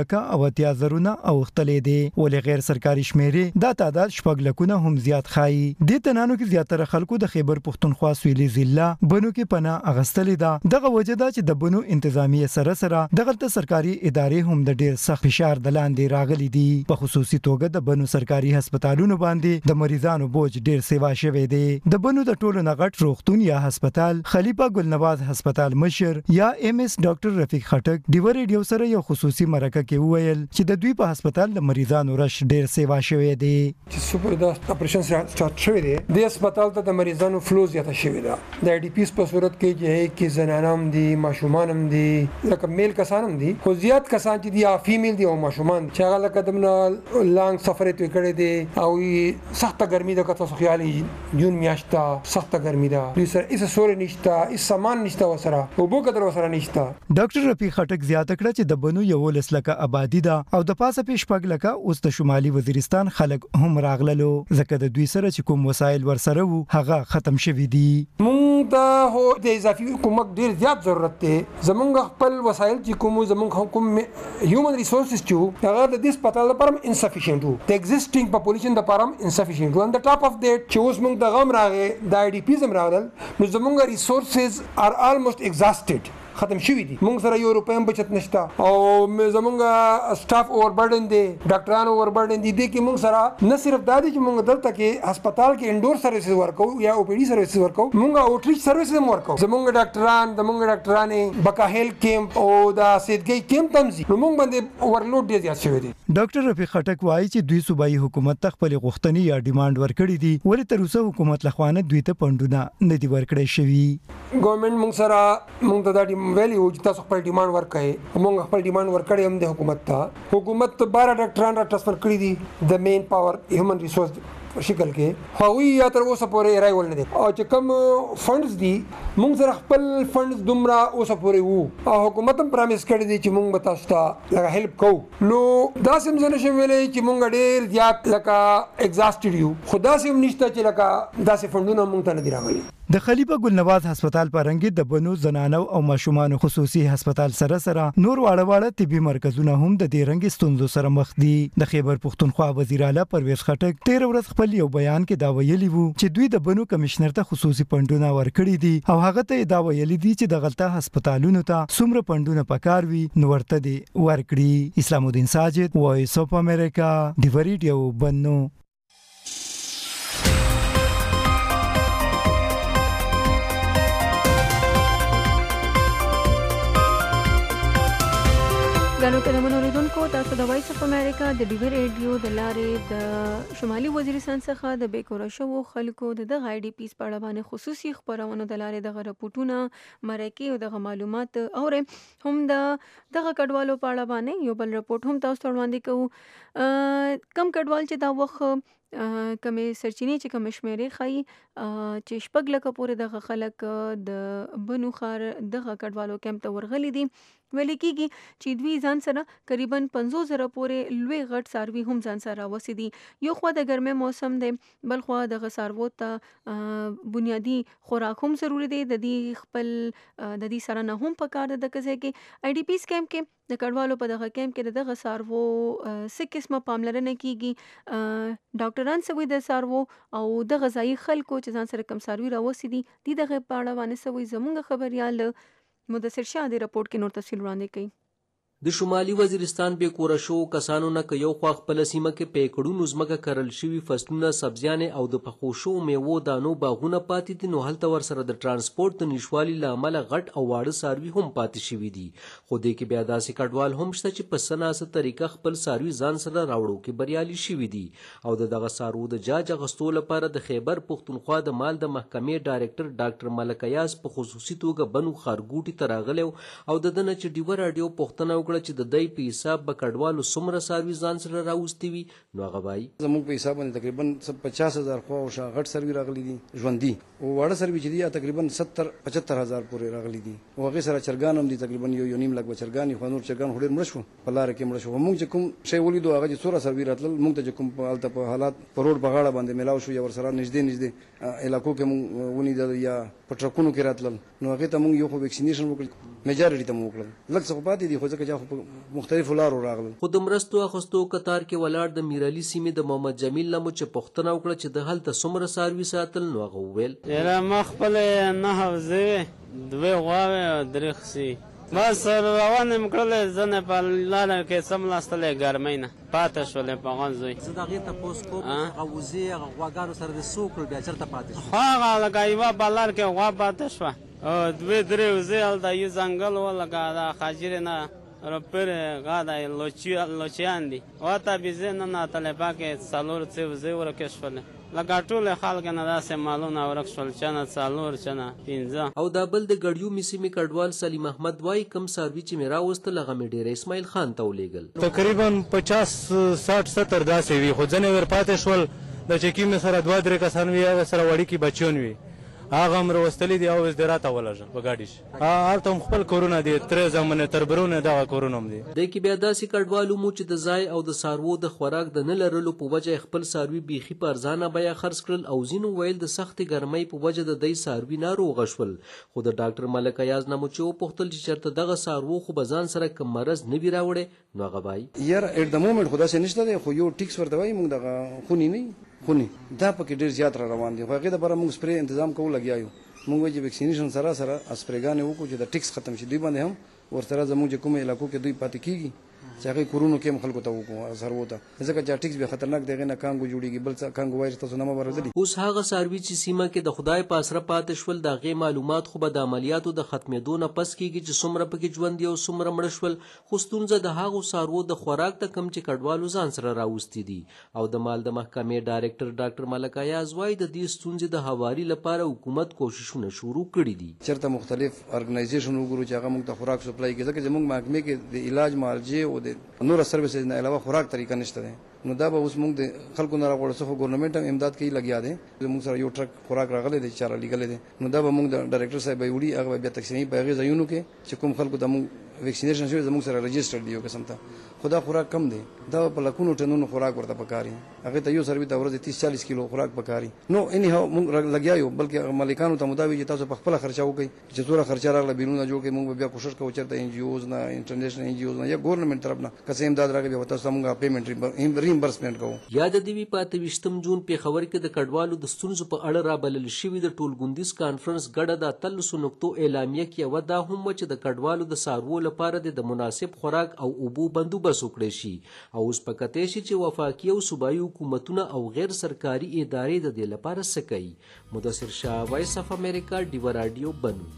3,80,000 اوښتلی دی، ولې غیر سرکاري شمیرې دا تعداد 6 لکونه هم زیات ښایي. دې تنانو کې زیاتره خلکو د خیبر پښتونخوا سویلي ضلع بنو کې پناه اخیستلې ده. دغه وجه ده چې د بنو انتظامیه سره دغلته سرکاري ادارې هم د ډېر سخت فشار د لاندې راغلي دي. په خصوصي توګه د بنو سرکاري هسپتالونو باندې د مریضانو بوج ډیر سیوا شوی دی. د بنو د ټولو نه غټ روغتون یا هسپتال خلیفه ګلنواز هسپتال مشر یا ایم اس ډاکټر رفیق خټک ډیور ریډیو سره یو خصوصي مرکه کې وویل چې د دوی په هسپتال د مریضانو رش ډیر سیوا شوی دی. چې سپور د اپریشن سٹارټ شوی دی د هسپتال ته د مریضانو فلو زیاته شوی ده. د ای ډی پیس په صورت کې چې زنانام دي ماشومان هم دي لکه میل کسان هم دي خو زیات کسان چې دي یا فیمیل دي او ماشومان چې هغه لکه دمنه لانګ سفر ته کړی دي او سخت ګرمي د کتو خیالي جون میاشتا سخت ګرمي ده دوی سره هیڅ سوري نشته هیڅ سامان نشته وسره او بو قدر وسره نشته. ډاکټر رفیق خټک زیاته کړه چې د بنو 11 لکه آبادی ده او د پاسه پیش پګ لکه اوس د شمالي وزیرستان خلک هم راغللو ځکه د دوی سره چې کوم وسایل ورسره وو هغه ختم شوي دي. مونږ ته هو د اضافي حکومت ډیر زیات ضرورت دی. زمونږ خپل وسایل چې کوم زمونږ حکومت هیومن ریسورسز چې هغه د دې هسپتال لپاره انسفیشنت وو د ایگزیسټینګ پاپولیشن لپاره انسفیشنت وو. on the top of that چې اوس موږ د غم راغې د ای ډی پی زم راغل نو زمونږ ریسورسز ار almost exhausted ختم شوی دي. موږ سره یو روپیم بچت نشته او زمونږ سټاف اور برډن دي ډاکټرانو اور برډن دي. دې کې موږ سره نه صرف دا دي چې موږ دلته کې هسپتال کې انډور سرویسز ورکو یا او پی ډي سرویسز ورکو موږ اوټریچ سرویسز هم ورکو. زمونږ ډاکټرانې بکا هیلث کیمپ او دا سیدګي کیمپ تمزي نو موږ باندې اورلوډ ډیر زیات شوی دي. ډاکټر رفیق خټک وایي چې دوی صوبایي حکومت ته خپل غوښتنې یا ډیماند ورکړي دي ولې تر اوسه حکومت لخوانه دوی ته پندونه نه دي ورکړي شوی. ګورنمنت موږ سره موږ ته دا ویلی و چې تاسو خپل ډیماند ورکړئ. موږ خپل ډیماند ورکړی هم د حکومت ته. حکومت 12 ډاکټران را ټرانسفر کړي دي د مین پاور هیومن ریسورس شکل کې خو یا تر اوسه پورې رای ول نه دي او چې کوم فندز دي موږ سره خپل فندز دومره اوسه پورې وو او حکومت هم پرامیس کړی دی چې موږ به تاسو ته لکه هیلپ کوو. نو دا سم زنه شوی ویلې چې موږ ډېر زیات لکه ایگزاستډ یو خو دا سم نشته چې لکه داسې فندونه موږ ته نه دی راغلي. د خلیفه ګلنواز هسپتال پرنګي د بنو زنانو او ماشومان خصوصي هسپتال سره نور واړه طبي مرکزونه هم د دې رنګ ستونزو سره مخ دي. د خیبر پښتونخوا وزیر اعلی پرویز خټک 13 ورځ خپل یو بیان کې دا ویلي وو چې دوی د بنو کمشنر ته خصوصي پندونه ورکړي دي او هغه ته دا ویلي دي چې د غلطه هسپتالونو ته څومره پندونه پکار وي نو ورته دي ورکړي. اسلام الدین ساجد وایس اف امریکا ډیور ریډیو بنو. ګانو کې د منوریدونکو تاسو د وایس اف امریکا د ډیور ریډیو د لارې د شمالي وزیرستان څخه د بیکوره شوو خلکو د غای ډی پیس په اړه باندې خصوصي خبرونه د لارې د رپورټونه مرکه او د معلومات او هم د دغه کډوالو په اړه باندې یو بل رپورټ هم تاسو ته وړاندې کوو. کم کډوال چې دا وخت کمې سرچینې چې کم شمیرې ښایي چې 6 لکه پورې دغه خلک د بنو ښار دغه کډوالو کیمپ ته ورغلي دي. ویل کېږي چې دوی ځان سره تقریبا 50,000 پورې لوی غټ څاروي هم ځان سره راوستي دي. یو خوا د ګرمۍ موسم دی بل خوا دغه څاروو ته بنیادي خوراک هم ضروري دی. د دې خپل د دې سره نه هم پکار د کزه کې آی ډی پیس کیمپ کې د کډوالو په دغه کیمپ کې دغه څاروو څه قسمه پاملرنه کیږي. ډاکټران سوي د څاروو او د غذایی خلکو چې ځان سره کم څاروي راوستي دي دغه په اړه باندې سوي زموږ خبريال مدثر شاه د رپورټ کې نور تفصیل وړاندې کړي. د شمالي وزیرستان بې کوره شوو کسانو نه که یو خوا خپله سیمه کې په ایکړونو ځمکه کرل شوي فصلونه سبزیانې او د پخو شوو میوو دانو باغونه پاتې دي، نو هلته ورسره د ټرانسپورټ د نشوالي له امله غټ او واړه څاروي هم پاتې شوي دي. خو دې کې بیا داسې کډوال هم شته چې په څه ناسه طریقه خپل څاروي ځان سره راوړو کې بریالي شوي دي او د دغه څاروو د جاج اخیستو لپاره د خیبر پښتونخوا د مال د محکمې ډایرکټر ډاکټر ملک ایاز په خصوصي توګه بنو ښارګوټي ته راغلی او د ده نه چې ډیوه راډیو پوښتنه وکړه چې د دی په حساب به کډوالو څومره څاروي ځان سره راوستي وي، نو هغه وایي زموږ په حساب باندې تقریبا 50,000 خوا او شا غټ څاروي راغلي دي ژوندي او واړه څاروي چې دي تقریبا 70-75,000 پورې راغلي دي او هغې سره چرګان هم دي تقریبا 1.5 لک به چرګان خو نور چرګان خو ډېر مړه شو په لاره کې مړه شو. موږ چې کوم شی ولیدو هغه چې څومره څاروي راتلل موږ ته چې کوم هلته په حالات په روډ په غاړه باندې میلاو شو یا ورسره نږدې علاقو کې موږ ولیدل یا په ټرکونو کې راتلل نو هغې ته موږ یو خو ویکسینیشن وکړل میجارټي ته مو وکړل لږ څه خو پاتې دي خو ځکه چې په مختلفو لارو راغلل. خو د مرستو اخیستو کتار کې ولاړ د میرعلي سیمې د محمد جمیل نه مو چې پوښتنه وکړه چې د هلته څومره څاروي ساتل، نو هغه وویل یاره ما خپلې 9 حوزې 2 غواوې او 3 خسي بس روان یم کړلی ځنې په لاره کې څملاستلې ګرمۍ نه پاته شولې په هغه زوی زه د هغې تپوس کوم هغه وزې هغه غواګانو سره دې څه وکړل بیا چېرته پاتې شو؟ خو هغه لکه یوه بلار کې غوا پاته شوه او 2-3 وزې هلته یو ځنګل و لکه د خاجرې نه رپرې غاده لوچیان دي ورته بېزې ننوتلې پکې 4 وزې ورکې شولې لکه ټول خلک نه داسې مالونه ورک شول چې نه 4 چې نه 5. او دا بل د ګړیو سیمې کډوال سلیم احمد وایي کم څاروي چې مې راوستل هغه مې ډېره اسماعیل خان ته ولیږل. تقریبا 50-60-70 داسې وي خو ځینې ورپاتې شول د چې کومې سره 2-3 کسان وي هغه سره وړوکي بچیان وي هغه هم راوستلي دي او اوس دې راته ولږه په ګاډي شي هلته هم خپل کورونه دي ترې زمنې تربرونه دغه کورونه هم دي. دی کې بیا داسې کډوالو مو چې د ځای او د څاروو د خوراک د نه لرلو په وجه خپل څاروي بیخي په ارزانه بیه خرڅ کړل او ځینو ویل د سختې ګرمۍ په وجه د دی څاروي ناروغه شول. خو د ډاکټر ملک ایاز نه مو چې وپوښتل چې چېرته دغه څاروو خو به ځان سره کوم مرض نه وي راوړی، نو هغه وایي یاره ایټ د مومنټ خو داسې نشته دی خو یو ټیکس ورته وایي موږ دغه خونې نه خونې دا پکې ډېر زیات را روان دي خو هغې دپاره موږ سپرې تنظیم کوو لګیا یو موږ وایي چې ویکسینیشن سره اسپرېګانې وکړو چې د ټیکس ختم شي دوی باندې هم ورسره زموږ چې کومو علاقو کې دوی پاتې کېږي چې هغې کورونو کې هم خلکو ته وکړو څاروو ته ځکه چې ټیکس بیا خطرناک دی هغې نه کانګو جوړېږي بل څه کانګو وایرس تاسو نه مه برځلي. اوس هغه څاروي چې سیمه کې د خدای په اسره پاتې شول د هغې معلومات خو به د عملیاتو د ختمېدو نه پس کېږي چې څومره پکې ژوند دي او څومره مړه شول. خو ستونزه د هغو څاروو د خوراک ته کم چې کډوالو ځان سره راوستي دي او د مال د محکمې ډایرکټر ډاکټر ملک ایاز وایي د دې ستونزې د هواري لپاره حکومت کوششونه شروع کړي دي. چېرته مختلف ارګنایزیشن وګورو چې هغه موږ ته خوراک سپلای کړي ځکه زموږ محکمې کې د علاج معالجې او د نور سروسز نه علاوه خوراک طریقه نشته دی نو دا به اوس موږ د خلکو نه راغواړو څه خو ګورنمنټ هم امداد کوي لګیا دی زموږ سره یو ټرک خوراک راغلی دی چاره لیږلی دی نو دا به موږ د ډایرکټر صاحب به وړي هغه به بیا تقسیموي په هغې ځایونو کې چې کوم خلکو ته موږ ویکسینیشن شوي زموږ سره رجسټر دی یو قسم ته خو دا خوراک کم دی دا په لکونو ټنونو خوراک ورته پکاري هغې ته یو سروي د ورځې 30-40 کیلو خوراک پکاري نو اني هاو موږ لګیا یو بلکې مالکانو ته مداوي چې تاسو په خپله خرچه وکړئ چې څومره خرچه راغله بیرونه جوړ کړئ موږ به بیا کوشش کوو چېرته ان جی اوز نه انټرنیشنل ان جی اوز نه یا ګورنمنټ طرف نه که څه امداد راغی بیا تاسو ته موږ پیمنټ ریمبرسمنټ کوو. یاد دې وي په 28 جون پېښور کې د کډوالو د ستونزو په اړه رابلل شوي د ټولګوندیز کانفرنس ګډه د 13 نقطو اعلامیه کې یوه دا هم وه چې د کډوالو د څاروو لپاره د مناسب خوراک او اوبو بندوبست وکړی شي او اوس په کتې شي چې وفاقي او صوبایي حکومتونه او غیر سرکاري ادارې د دې لپاره څه کوي. مدثر شاه، وایس اف امریکا، ډیوه راډیو، بنو.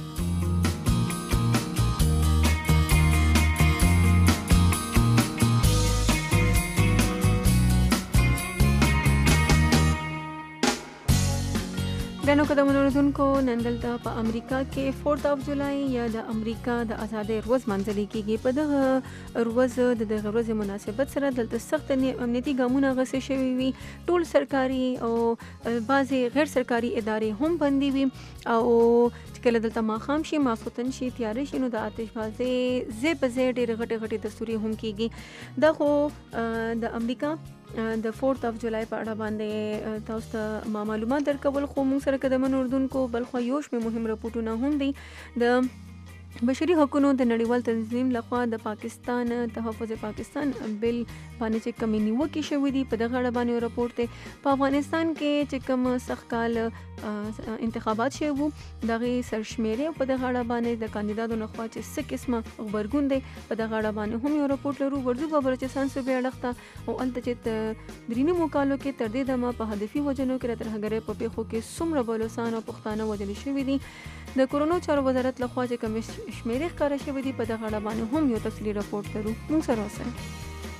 ګرانو قدمونو اورېدونکو نن دلته په امریکا کې 4 جولای یا د امریکا د ازادۍ ورځ لمانځل کېږي. په دغه ورځ د دغه ورځې مناسبت سره دلته سخت امنیتي ګامونه اخیستل شوي وي. ټول سرکاري او بعضې غیر سرکاري ادارې هم بندي وي او چې کله دلته ماښام شي ماسخوتن شي تیاره شي نو د آتشبازۍ ځای په ځای ډېرې غټې غټې دستورې هم کېږي. دا خو د امریکا د 4 جولای په اړه باندې تاسو ته معلومات درکول خو موږ سره قدمونو اردوونکو بل خو یو شمېر مهم رپورټونه هم دي. د بشري حقوقو د نړیوال تنظیم لخوا د پاکستان تحفظ پاکستان بل باندې چې کمی نیوکې شوې دي په دغه اړه باندې راپور دی په افغانستان کې چې کوم سخت کال انتخابات شوي وو دغه سرشمیرې په دغه اړه باندې د کاندیدانو لخوا چې څه قسمه غبرګون دی په دغه اړه باندې هم یو راپور لرو ورځو په بلوچستان صوبې اړخته او هلته چې درې نیمو کالو کې تر دې دمه په هدفي وجنو کې د ترهګرۍ په پیښو کې څومره بلوڅان او پښتانه وژل شوي دي د کورونو چارو وزارت لخوا چې کوم شمیرې ښکاره شوې دي په دغه اړه باندې هم یو تفصیلي راپور لرو موږ سره اوسئ.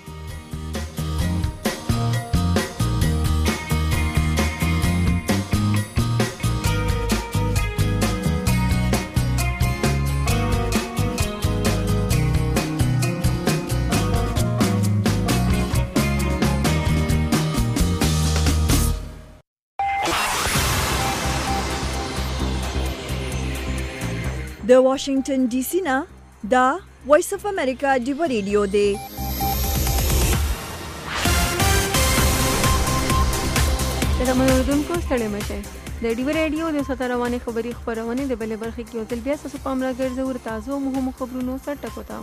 د واشنگټن ډي سي نه دا وایس اف امریکا ډیو ریډیو دی. دمنوردونکو ستړي مشه د ډیو ریډیو د ستا روانې خبري خبرونه د بلې برخې کې یو ځل بیا ستاسو پام راګرځو تازه مهمو خبرونو سره ټکوتا.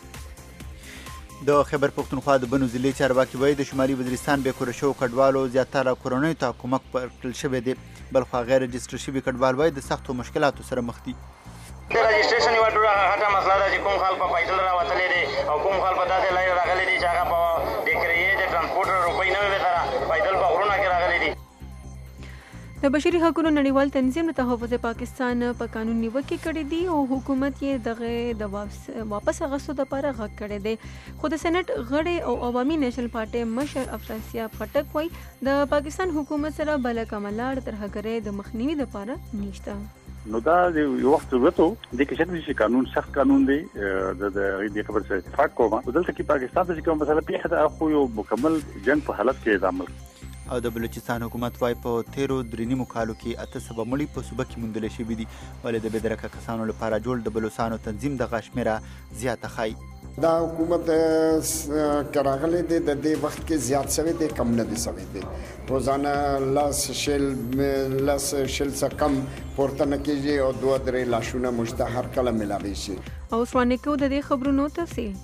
د خیبر پختونخوا د بنو ضلع چارواکي وایي د شمالي وزیرستان بې کوره شوو کډوالو زیاتره کورنیو ته کومک ورکړل شوی دی بلخو غیر رجسټر شوي کډوال وایي د سختو مشکلاتو سره مخ دي. د رجسټریشن یوه ډېره غټه مسله ده چې کوم خلک په پیدل راوتلی دی او کوم خلک په داسې لارې راغلی دي چې هغه په د کرایې د ټرانسپورټ روپۍ نه وي سره پیدل په غرونه کې راغلی دي. د بشري حقوقو نړیوال تنظیم د تحفظ پاکستان په قانون نیوکې کړې دي او حکومت یې دغه د واپس اخیستو لپاره غږ کړی دی خو د سېنټ غړی او عوامي نیشنل پارټۍ مشر افراسیاب خټک وایي د پاکستان حکومت سره بله کومه لار ترهګرۍ د مخنیوي لپاره نشته. نو دا یو وخت ضرورت و د کې چې قانون سخت قانون دی د دې خبر سره اتفاق کوم دلته کې پاکستان ته کوم مسله پیښه ده خو یو مکمل جنگ په حالت کې عمل او د بلوچستان حکومت وايي په تیرو درې نیمو کالو کې 8 سبا مړي په صوبه کې موندل شوي دي ولې د بېدرکه کسانو لپاره جوړ د بلوچستانو تنظیم دغه شمیره زیاته ښایي. دا حکومت کراغلی دی د دې وخت کې زیات شوی دی کم نه دی شوی دی روزانه لاس شل څخه کم پورته نه کېږي او 2-3 لاشونه موږ ته هر کله ملاوي شي. او سوانه کو د دې خبرونو تفصیل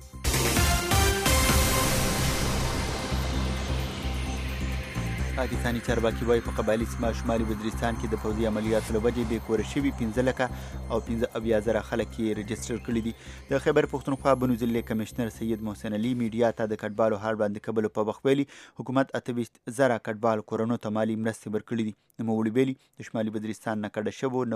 پاکستاني چارواکي وایي په قبایلي سیمه شمالي وزیرستان کې د پوځي عملیاتو له وجې بې کوره شوي 15 لکه او 15 زره خلک یې رجسټر کړي دي. د خیبر پختونخوا بنو ضلع کمشنر سید محسن علي میډیا ته د کډوالو حال باندې کبلو په وخت ویلي حکومت 28 زره کډوال کورونو ته مالي مرستې ورکړي دي. نوموړي ویلي د شمالي وزیرستان نه کډه شوو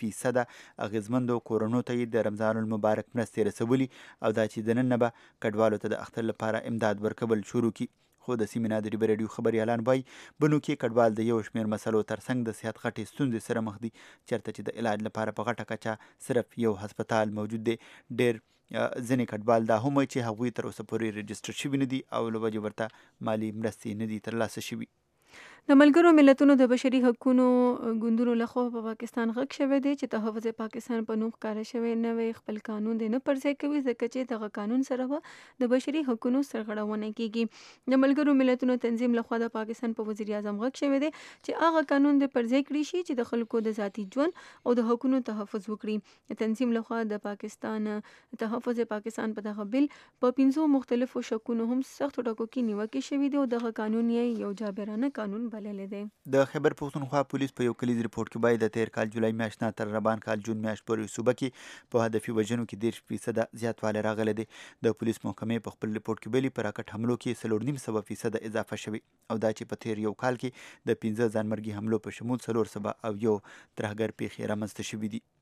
90% اغیزمندو کورونو ته یې د رمضان المبارک مرستې رسولي او دا چې د نن نه به کډوالو ته د اختر لپاره امداد ورکول شروع کړي. خو د سیمې نه د ډیو ریډیو خبریالان وایي بنو کې کډوال د یو شمېر مسلو ترڅنګ د صحت غټې ستونزې سره مخ دي چېرته چې د علاج لپاره په غټه کچه صرف یو هسپتال موجود دی. ډېر ځینې کډوال دا هم وایي چې هغوی تر اوسه پورې رجسټر شوي نه دي او له وجې ورته مالي مرستې نه دي ترلاسه شوي. د ملګرو ملتونو د بشري حقوقو ګوندونو لخوا په پاکستان غږ شوی دی چې تحفظ پاکستان په نوم ښکاره شوی نوی خپل قانون دی نه پرځای کوي ځکه چې دغه قانون سره به د بشري حقوقو سرغړونه کیږي. د ملګرو ملتونو تنظیم لخوا د پاکستان په وزیر اعظم غږ شوی دی چې هغه قانون د پرځای کړی شي چې د خلکو د ذاتي ژوند او د حقوقو تحفظ وکړي. د تنظیم لخوا د پاکستان تحفظ پاکستان په دغه بل په 15 مختلفو شکونو هم سخت ټکو کې نیوکې شوی دی او دغه قانون یې یو جابرانه قانون د خیبر پختونخوا پولیس په یو کلیز ریپورت کې وایي د تیر کال جولای میاشت نه تر ربان کال جون میاشت پورې صوبه کې په هدفي وژنو کې 10% زیاتوالی راغلی دی. د پولیس محکمې په خپل ریپورت کې ویلي په راکټ حملو کې 4.5% اضافه شوی او دا چې په تیر یو کال کې د 15 ځانمرګي حملو په شمول 400 او یو ترهګر پیښې رامنځته شوي دي.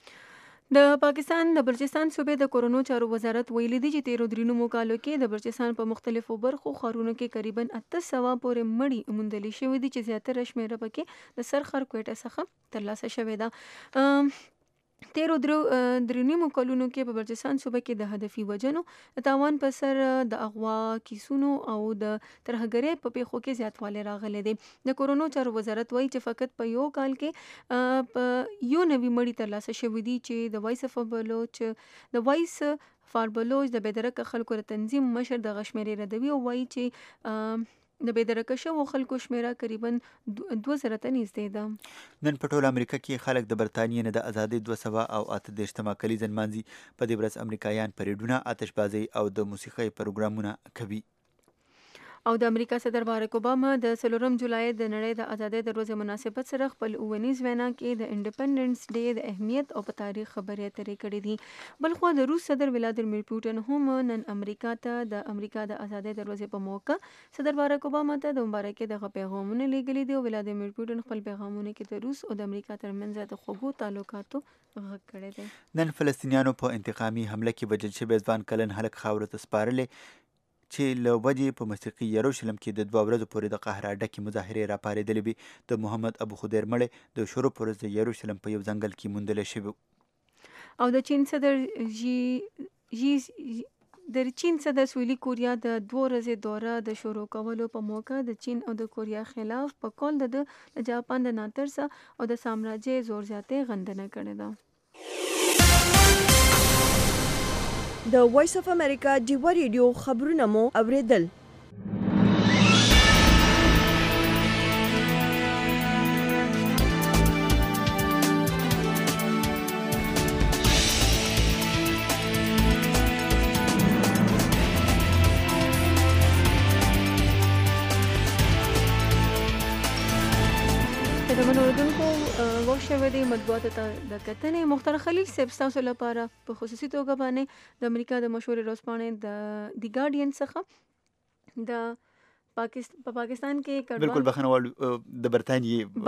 د پاکستان د بلوچستان صوبې د کورونو چارو وزارت ویلي دی چې تیرو درې نیمو کالو کې د بلوچستان په مختلفو برخو ښارونو کې قریبا 800 پورې مړي موندلي شوي دي چې زیاتره شمیره پکې د سرخر کوټه څخه ترلاسه شوې ده. تیرو درې نیمو کلونو کې په بلوچستان صوبه کې د هدفي وژنو د تاوان په سر د اغوا کیسونو او د ترهګرۍ په پیښو کې زیاتوالی راغلی دی. د کورونو چارو وزارت وایي چې فقط په یو کال کې په یو نوي مړي ترلاسه شوي دي چې د وایس فار بلوچ د بېدرکه خلکو د تنظیم مشر د غشمیرې ردوي او وایي چې د بېدرکه شوو خلکو شمیره قریبا 2000 ته نږدې ده. نن په ټوله امریکا کې خلک د برطانیې نه د ازادۍ 238 کلیزه نمانځي. په دې ورځ امریکایان پریډونه، آتشبازۍ او د موسیقۍ پروګرامونه کوي. او د امریکا صدر بارک اوباما د 4 جولای د نړۍ د ازادۍ د ورځې مناسبت سره خپل اوونیز وینا کې د انډیپندنس ډے د اهمیت او په تاریخ خبرې اترې کړې دي. بلخوا د روس صدر ولادیمیر پوټین هم نن امریکا ته د امریکا د ازادۍ د ورځې په موقع صدر بارک اوباما ته د مبارکۍ دغه پیغامونه لیږلي دي. او ولادیمیر پوټین خپل پیغامونه کې د روس او د امریکا ترمنځ د خوږو تعلقاتو غږ کړی دی. نن فلسطینیانو په انتقامي حمله کې وژل شوی ځوان کلن هلک خاورو ته سپارلې چې له وجې په موسیقي یروشلم کې د 2 ورځو پورې د قهر ډکې مظاهرې راپارېدلې وي. د محمد ابو خدیر مړی د شروع پر ورځ د یروشلم په یو ځنګل کې موندلی شوی. او د چین صدر چین صدر سویلي کوریا د 2 ورځې دوره د شروع کولو په موقع د چین او د کوریا خلاف په کول د جاپان د ناترسه او د سامراجي زور زیاتې غندنه کړې ده. د وایس اف امریکا ډیوا ریډیو خبرونه مو اوریدل. د منوردونکو وخت شوی دی مطبوعاتو ته د کتنې. مختار خلیل صاحب ستاسو لپاره په خصوصي توګه باندې د امریکا د مشهورې ورځپاڼې د دی ګارډین څخه د پاکستان کې بالکل بخنوال د برتانیې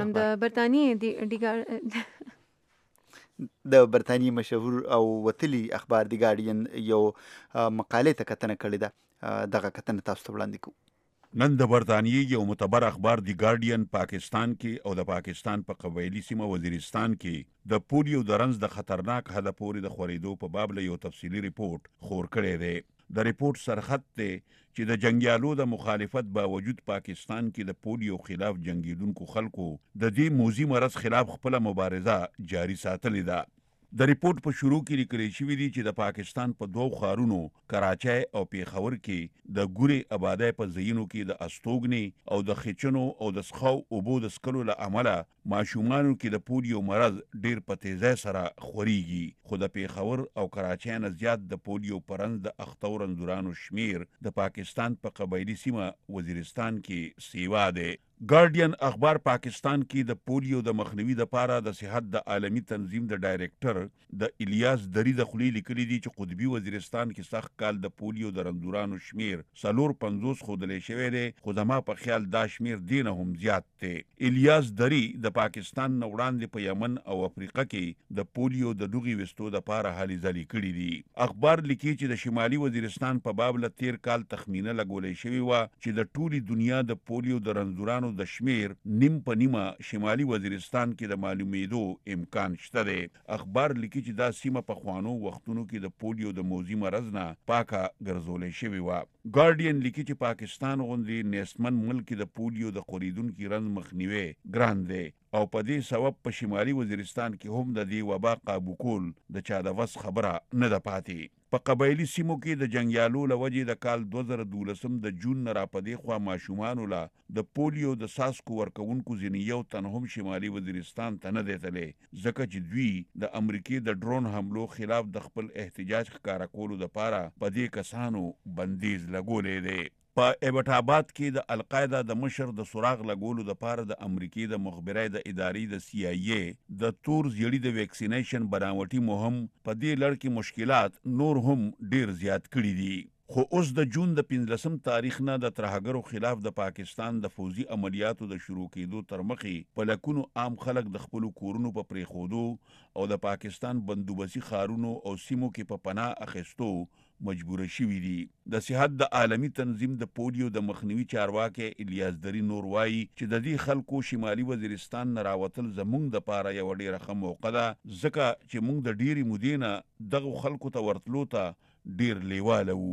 د برتانیې مشهور او وتلی اخبار دی ګارډین یو مقالې ته کتنه کړې ده. دغه کتنه تاسو ته وړاندې کوو. نن د برطانیې یو معتبر اخبار دی ګارډین پاکستان کې او د پاکستان په قبایلی سیمه وزیرستان کې د پولیو د رنځ د خطرناک حد پورې د خورېدو په باب له یو تفصیلي ریپورت خور کړی دی. د ریپورت سرخط دی چې د جنگیالو د مخالفت باوجود پاکستان کې د پولیو خلاف جنگیدونکو خلکو د دې موذي مرض خلاف خپل مبارزه جاری ساتلې ده. د ریپورت په شروع کې لیکل شوی دی چې د پاکستان په 2 ښارونو کراچۍ او پیښور کې د ګوري آبادی په ځایونو کې د استوګنې او د خچنو او د سخو اوبو د سکلو له امله ماشومانو کې د پولیو مرض ډیر په تیزۍ سره خوريږي. خو د پیښور او کراچۍ نه زیات د پولیو پرنځ د اختو رنځورانو شمیر د پاکستان په قبایلی سیمه وزیرستان کې سیوا دی. ګارډین اخبار پاکستان کې د پولیو د مخنیوي لپاره د صحت د عالمی تنظیم د ډایریکټر د الیاس دری د خلی لیکلي دي چې قطبي وزیرستان کې سخت کال د پولیو د رنځورانو شمیر 450 خودلې شوی دی. خو زما په خیال دا شمیر دینه هم زیات دی. الیاس دری د پاکستان نه وړاندې په یمن او افریقا کې د پولیو د دغې وستو لپاره هلې ځلې کړي دي. اخبار لیکي چې د شمالي وزیرستان په باب له 13 کال تخمینه لګولې شوی و چې د ټولي دنیا د پولیو د رنځورانو د شمیر نیم په نیمه شمالي وزیرستان کې د معلومېدو امکان شته دی. اخبار لیکي چې دا سیمه په خوانو وختونو کې د پولیو د موذي مرض نه پاکه ګرځولې شوې وه. ګارډین لیکي چې پاکستان غوندې نیستمن ملک د پولیو د خورېدونکي رنځ مخنیوی ګران دی او په دې سبب په شمالي وزیرستان کې هم د دې وبا قابو کول د چا د وس خبره نه ده پاتې. په قبایلی سیمو کې د جنگیالو له وجې د کال 2012 د جون نه راپدې خوا ماشومانو له د پولیو د څاڅکو ورکوونکو ځینې یو تن هم شمالي وزیرستان ته نه دی تللی، ځکه چې دوی د امریکې د ډرون حملو خلاف د خپل احتجاج ښکاره کولو دپاره په دې کسانو بندیز لګولی دی. په ایبټ آباد کې د القاعده د مشر د سراغ لګولو لپاره د امریکې د مخبرۍ د ادارې د CIA د تور زیړي د ویکسینیشن بناوټي مهم په دې لړ کې مشکلات نور هم ډیر زیات کړي دي. خو اوس د جون د 15 تاریخ نه د ترهګرو خلاف د پاکستان د فوزي عملیاتو د شروع کېدو تر مخې په لکونو عام خلک د خپل کورونو په پریښودو او د پاکستان بندوبسي ښارونو او سیمو کې په پناه اخیستو مجبور شوي دي. د صحت د عالمی تنظیم د پولیو د مخنیوي چارواکي الیاس دری نور وایي چې د دې خلکو شمالي وزیرستان نه راوتل زموږ د پاره یو ډیره ښه موقع ده، ځکه چې موږ د ډیرې مودې نه دغه خلکو ته ورتلو ته ډیر لیواله وو.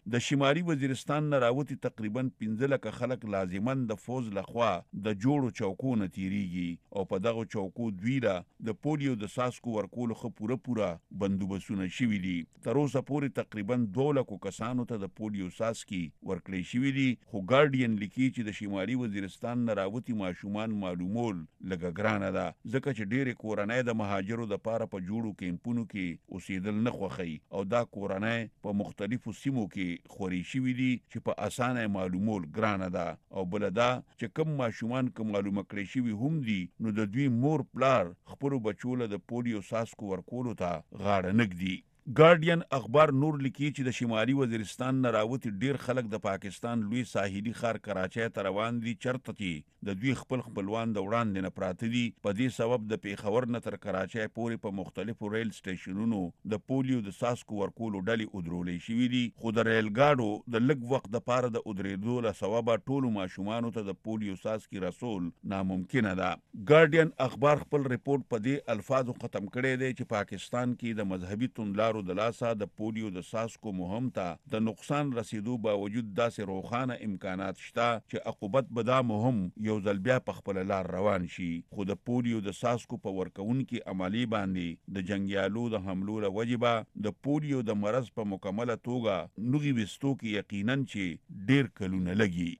د شمالي وزیرستان نه راوتی تقریبا 15 لکه خلک لازمان د فوز لخوا د جوړو چوکو نه تیریږي او په دغه چوکو دوی لا د پولیو د ساسکو ورکولو خو پوره بندوبستونه شوي دي. تر اوسه پورې تقریبا 2 لکو کسانو ته د پولیو ساسکي ورکړی شوي دي، خو ګارډین لیکي چې د شمالي وزیرستان نه راوتی ماشومان معلومول لږه ګرانه ده، ځکه چې ډېرې کورنۍ د مهاجرو دپاره په جوړو کیمپونو کې اوسېدل نه خوښوي او دا کورنۍ په مختلفو سیمو کې خوري شوي دي چې په اسانه معلومول ګرانه ده. او بله دا چې کوم ماشومان که معلومه کړی شوي هم دي نو د دوی مور پلار خپلو بچو له د پولیو ساسکو ورکولو ته غاړه نه ږدي. ګارډین اخبار نور لیکي چې د شمالي وزیرستان نه راوتی ډیر خلک د پاکستان لوی ساحلي ښار کراچۍ ته روان دي، چرته چې د دوی خپلوان د وړاندې نه پراته دي. په دې سبب د پیښور نه تر کراچۍ پورې په مختلفو ریل سټیشنونو د پولیو د ساسکو ورکولو ډلې ودرولې شوي دي، خو د ریل ګاډو د لږ وخت دپاره د ودرېدو له سببه ټولو ماشومانو ته د پولیو ساسکي رسول ناممکنه ده. ګارډین اخبار خپل ریپورت په دې الفاظو ختم کړی دی چې پاکستان کې د مذهبي توندلارو د لاسه د پولیو د ساسکو مهم ته د نقصان رسیدو باوجود داسې روښانه امکانات شته چې عقوبت به دا مهم یو ځل بیا په خپله لار روان شي. خو د پولیو د ساسکو په ورکوونکي عملي باندې د جنګیالو د حملو له وجې به د پولیو د مرض په مکمله توګه نغې ویستو کې یقینا چې ډیر کلونه لګي.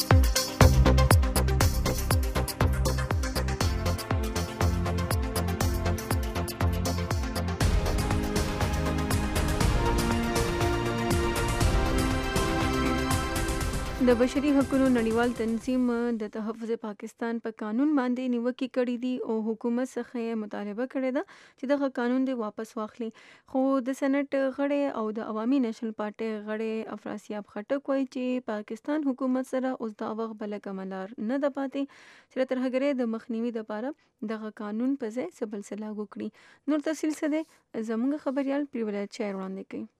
د بشري حقوقو نړیوال تنظیم د تحفظ پاکستان په قانون باندې نیوکې کړې دي او حکومت څخه یې مطالبه کړې ده چې دغه قانون دې واپس واخلي. خو د سېنات غړي او د عوامي نېشنل پارټي غړي افراسیاب خټک وایي چې پاکستان حکومت سره اوس دا وخت بل کملار نه ده پاتې چې ترهګرۍ د مخنیوي لپاره دغه قانون په ځای سبل لاګو کړي. نور تفصیل څه دی زموږ خبريال پریولایت چیر وړاندې کوي.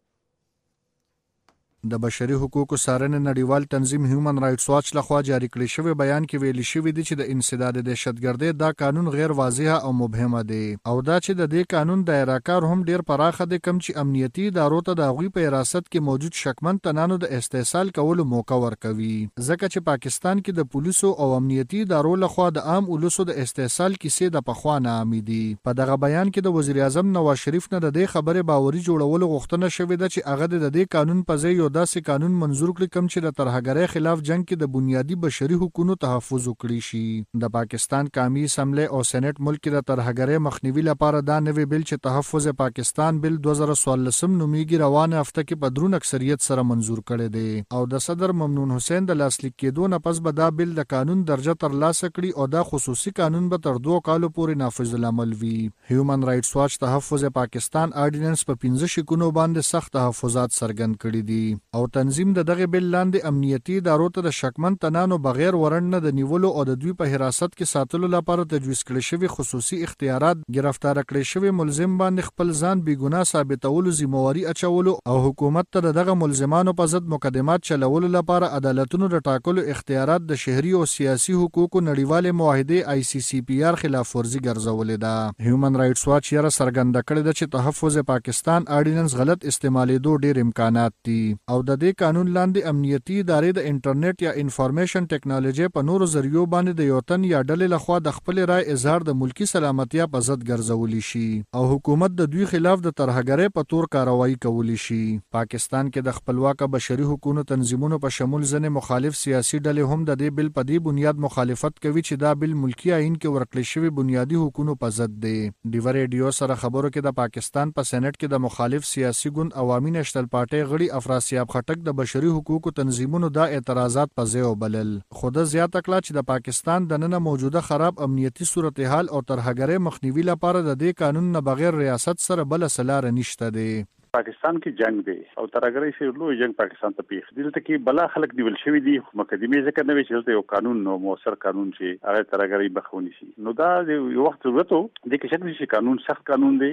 د بشري حقوقو څارنې نړیوال تنظیم هیومن رائټس واچ لخوا جاری کړی شوی بیان کې ویلي شوی دی چې د انسداد دهشتګردۍ دا قانون غیر واضحه او مبهمه دی او دا چې د دې قانون دایره کار هم ډیر پراخه دی، کم چې امنیتي ادارو ته د هغوی په حراست کې موجود شکمن تنانو د استحصال کولو موقع ورکوي، ځکه چې پاکستان کې د پولیسو او امنیتي ادارو لخوا د عام ولسو د استحصال کیسې د پخوا نه عامې دي. په دغه بیان کې د وزیر اعظم نواز شریف نه د دې خبرې باوري جوړولو غوښتنه شوې ده چې هغه د دې قانون په ځای داسې قانون منظور کړي کوم چې د ترهګرۍ خلاف جنگ کې د بنیادی بشري حقوقو تحفظ وکړي شي. د پاکستان قومي اسمبلی او سېنات ملک کې د ترهګرۍ مخنیوي لپاره دا نوی بل چې تحفظ پاکستان بل 2014 نومیږي روانه هفته کې په درون اکثریت سره منظور کړي دي او د صدر ممنون حسین د لاسلیک کېدو نه پس به دا بل د قانون درجه ترلاسه کړي او دا خصوصي قانون به تر 2 کالو پورې نافذ العمل وي. هیومن رائټس واچ تحفظ پاکستان آرډیننس په 15 شکونو باندې سخت تحفظات څرګند کړي دي او تنظیم د دغه بل لاندې امنیتي ادارو ته د شکمن تنانو بغیر ورن نه د نیولو او د دوی په حراست کې ساتلو لپاره تجویز کړي شوی خصوصي اختیارات گرفتار کړي شوی ملزم باندې خپل ځان بیګناه ثابتولو ذمہواری اچولو او حکومت ته دغه ملزمانو په ضد مقدمات چلولو لپاره عدالتونو د ټاکلو اختیارات د شهري او سیاسي حقوقو نړیواله معاهده ICCPR خلاف ورزي ګرځولې ده. هیومن رائټس واچ یې څرګنده کړې ده چې تحفظ پاکستان آرډیننس غلط استعمالېدو ډېر امکانات دي او د دې قانون لاندې امنیتي ادارې د انټرنیټ یا انفارمیشن ټیکنالوژي په نورو ذریعو باندې د یو تن یا ډلې لخوا د خپل رائے اظهار د ملکی سلامتیا په ضد ګرځولی شي او حکومت د دوی خلاف د ترهګرۍ په تور کاروایی کولی شي. پاکستان کې د خپلواک بشري حقوقو تنظیمونو په شمول ځنې مخالف سیاسي ډلې هم د دې بل په دې بنیاد مخالفت کوي چې دا بل ملکی آئین کې ورکړل شوی بنیادی حقوقو په ضد دی. ډیو ریډیو سره خبرو کې د پاکستان په سېنات کې د مخالف سیاسي ګوند عوامي نېشنل پارټي غړي افراسیاب خټک د بشري حقوقو تنظیمونو دا اعتراضات په ځای وبلل. خو د زیاته کړه چې د پاکستان د نن موجوده خراب امنیتي صورتحال او ترهګرۍ مخنیوي لپاره د دې قانون نه بغیر ریاست سره بل سلار نشته دی. پاکستان کې جنگ دی او ترهګرۍ سره لوی جنگ پاکستان ته پیښ دي. دلته کې بلا خلک نیول شوی دي، مقدمه ذکر نه وی چې دلته یو قانون نو موثر قانون چې هغه ترهګرۍ بخونی شي. نو دا یو وخت ضرورت و د کې شکل شي قانون سخت قانون دی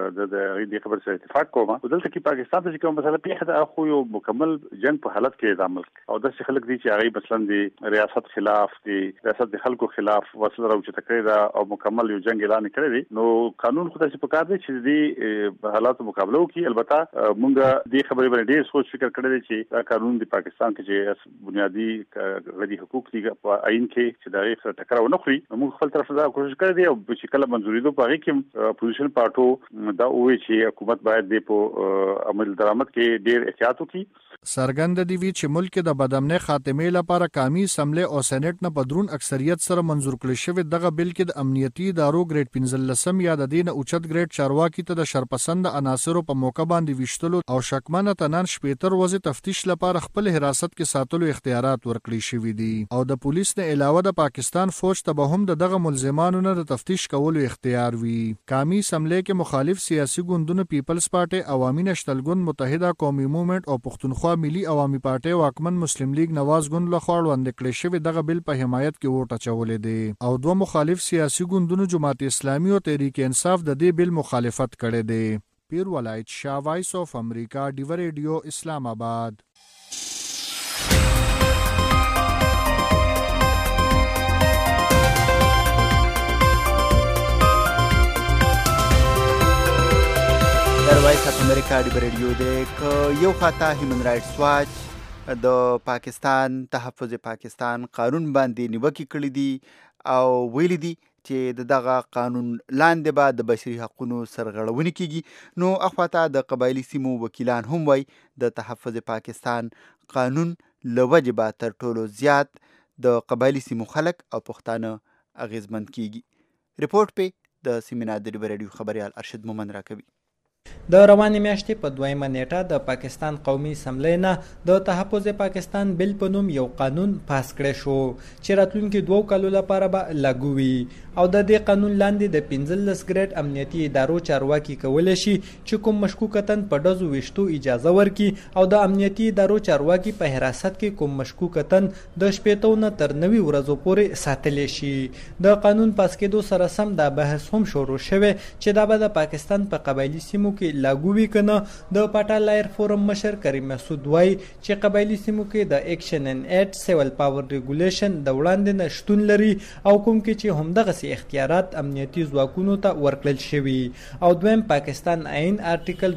د خبر سره اتفاق کوم. دلته کې پاکستان ته کوم مسله پیښ ده خو یو مکمل جنگ په حالت کې د عمل او د خلک دي چې هغه مثلا د ریاست خلاف دي، ریاست د خلکو خلاف وسله راوچته کړی دا او مکمل یو جنگ اعلان کړی دی. نو قانون خو داسې پکار دی چې د حالاتو مقابله وکړي. البته مونږ دې خبرې باندې ډېر سوچ فکر کړی دی چې دا قانون د پاکستان کې چې بنیادی غړي حقوق دي په آئین کې چې دا یې ټکراو نه خوري موږ خپل طرف ته کوشش کړی دی او چې کله منځوري دوه پاره کې اپوزیشن پارټو دا وایي چې حکومت باید د په عمل درآمد کې ډېر احتیاط وکړي. سرګند دی وی چې ملک د بدامنۍ خاتمه لپاره قومي اسمبلی او سېنات نه په درون اکثریت سره منزور کړل شوی دغه بل کې د امنیتي ادارو ګریډ 15 یا د دین اوچت ګریډ چارواکي ته د شرپسند عناصرو په موقع باندې وشتلو او شکمنه تنن شپېتر وځي تفتیش لپاره خپل حراست کې ساتلو اختیارات ورکړي شوی دي او د پولیس نه علاوه د پاکستان فوج ته به هم دغه ملزمانو نه د تفتیش کولو اختیار وي. قومي اسمبلی کې مخالف سیاسي ګوندونو پیپلز پارټي عوامي نشتل ګوند متحده قومي موومېنټ او پښتونخوا ملي عوامي پارټي واکمن مسلم لیگ نواز ګوند له خوا وړاندې کړی شوی دغه بل په حمایت کې ووټ اچولې دي او دوه مخالف سیاسي ګوندونو جماعت اسلامي او تحریک انصاف د دې بل مخالفت کړی دی. پیر ولایت شاه وایس اف امریکا ډیو ریډیو اسلام آباد. وایس اف امریکا ډیو ریډیو د یو خاطا هیومن رائټس واچ د پاکستان تحفظ پاکستان قانون باندې نیوکه کړې دي او ویلي دي چې دغه قانون لاندې به د بشري حقوقو سرغړونې کیږي. نو اخواته د قبایلی سیمو وکیلان هم وایي د تحفظ پاکستان قانون لوجه به تر ټولو زیات د قبایلی سیمو خلک او پښتانه اغیزمند کیږي. رپورټ په د سیمینار د ډیو ریډیو خبريال ارشد مومن راکوي. د روانې میاشتې په 2 نیټه د پاکستان قومي اسمبلی نه د تحفظ پاکستان بل په نوم یو قانون پاس کړی شو چې راتلونکي 2 کالو لپاره به لاګو وي او د دې قانون لاندې د 15 ګریډ امنیتي ادارو چارواکي کولی شي چې کوم مشکوکتن په ډزو ویشتو اجازه ورکړي او د امنیتي ادارو چارواکي په حراست کې کوم مشکوکتن د 15 نه تر 90 ورځو پورې ساتلی شي. د قانون پاس کېدو سره سم دا بحث هم شروع شوی چې دا به د پاکستان په قبایلی سیمو کې لاګو وي کنه. د پټا لایر فورم مشر کریم مسعود وایي چې قبایلی سیمو کې د ایکشن ان ایټ سیول پاور ریګولیشن د وړاندې نه شتون لري او کوم کې چې همدغه سي اختیارات امنیتي ځواکونو ته ورکړل شوي او دویم پاکستان آئین آرټیکل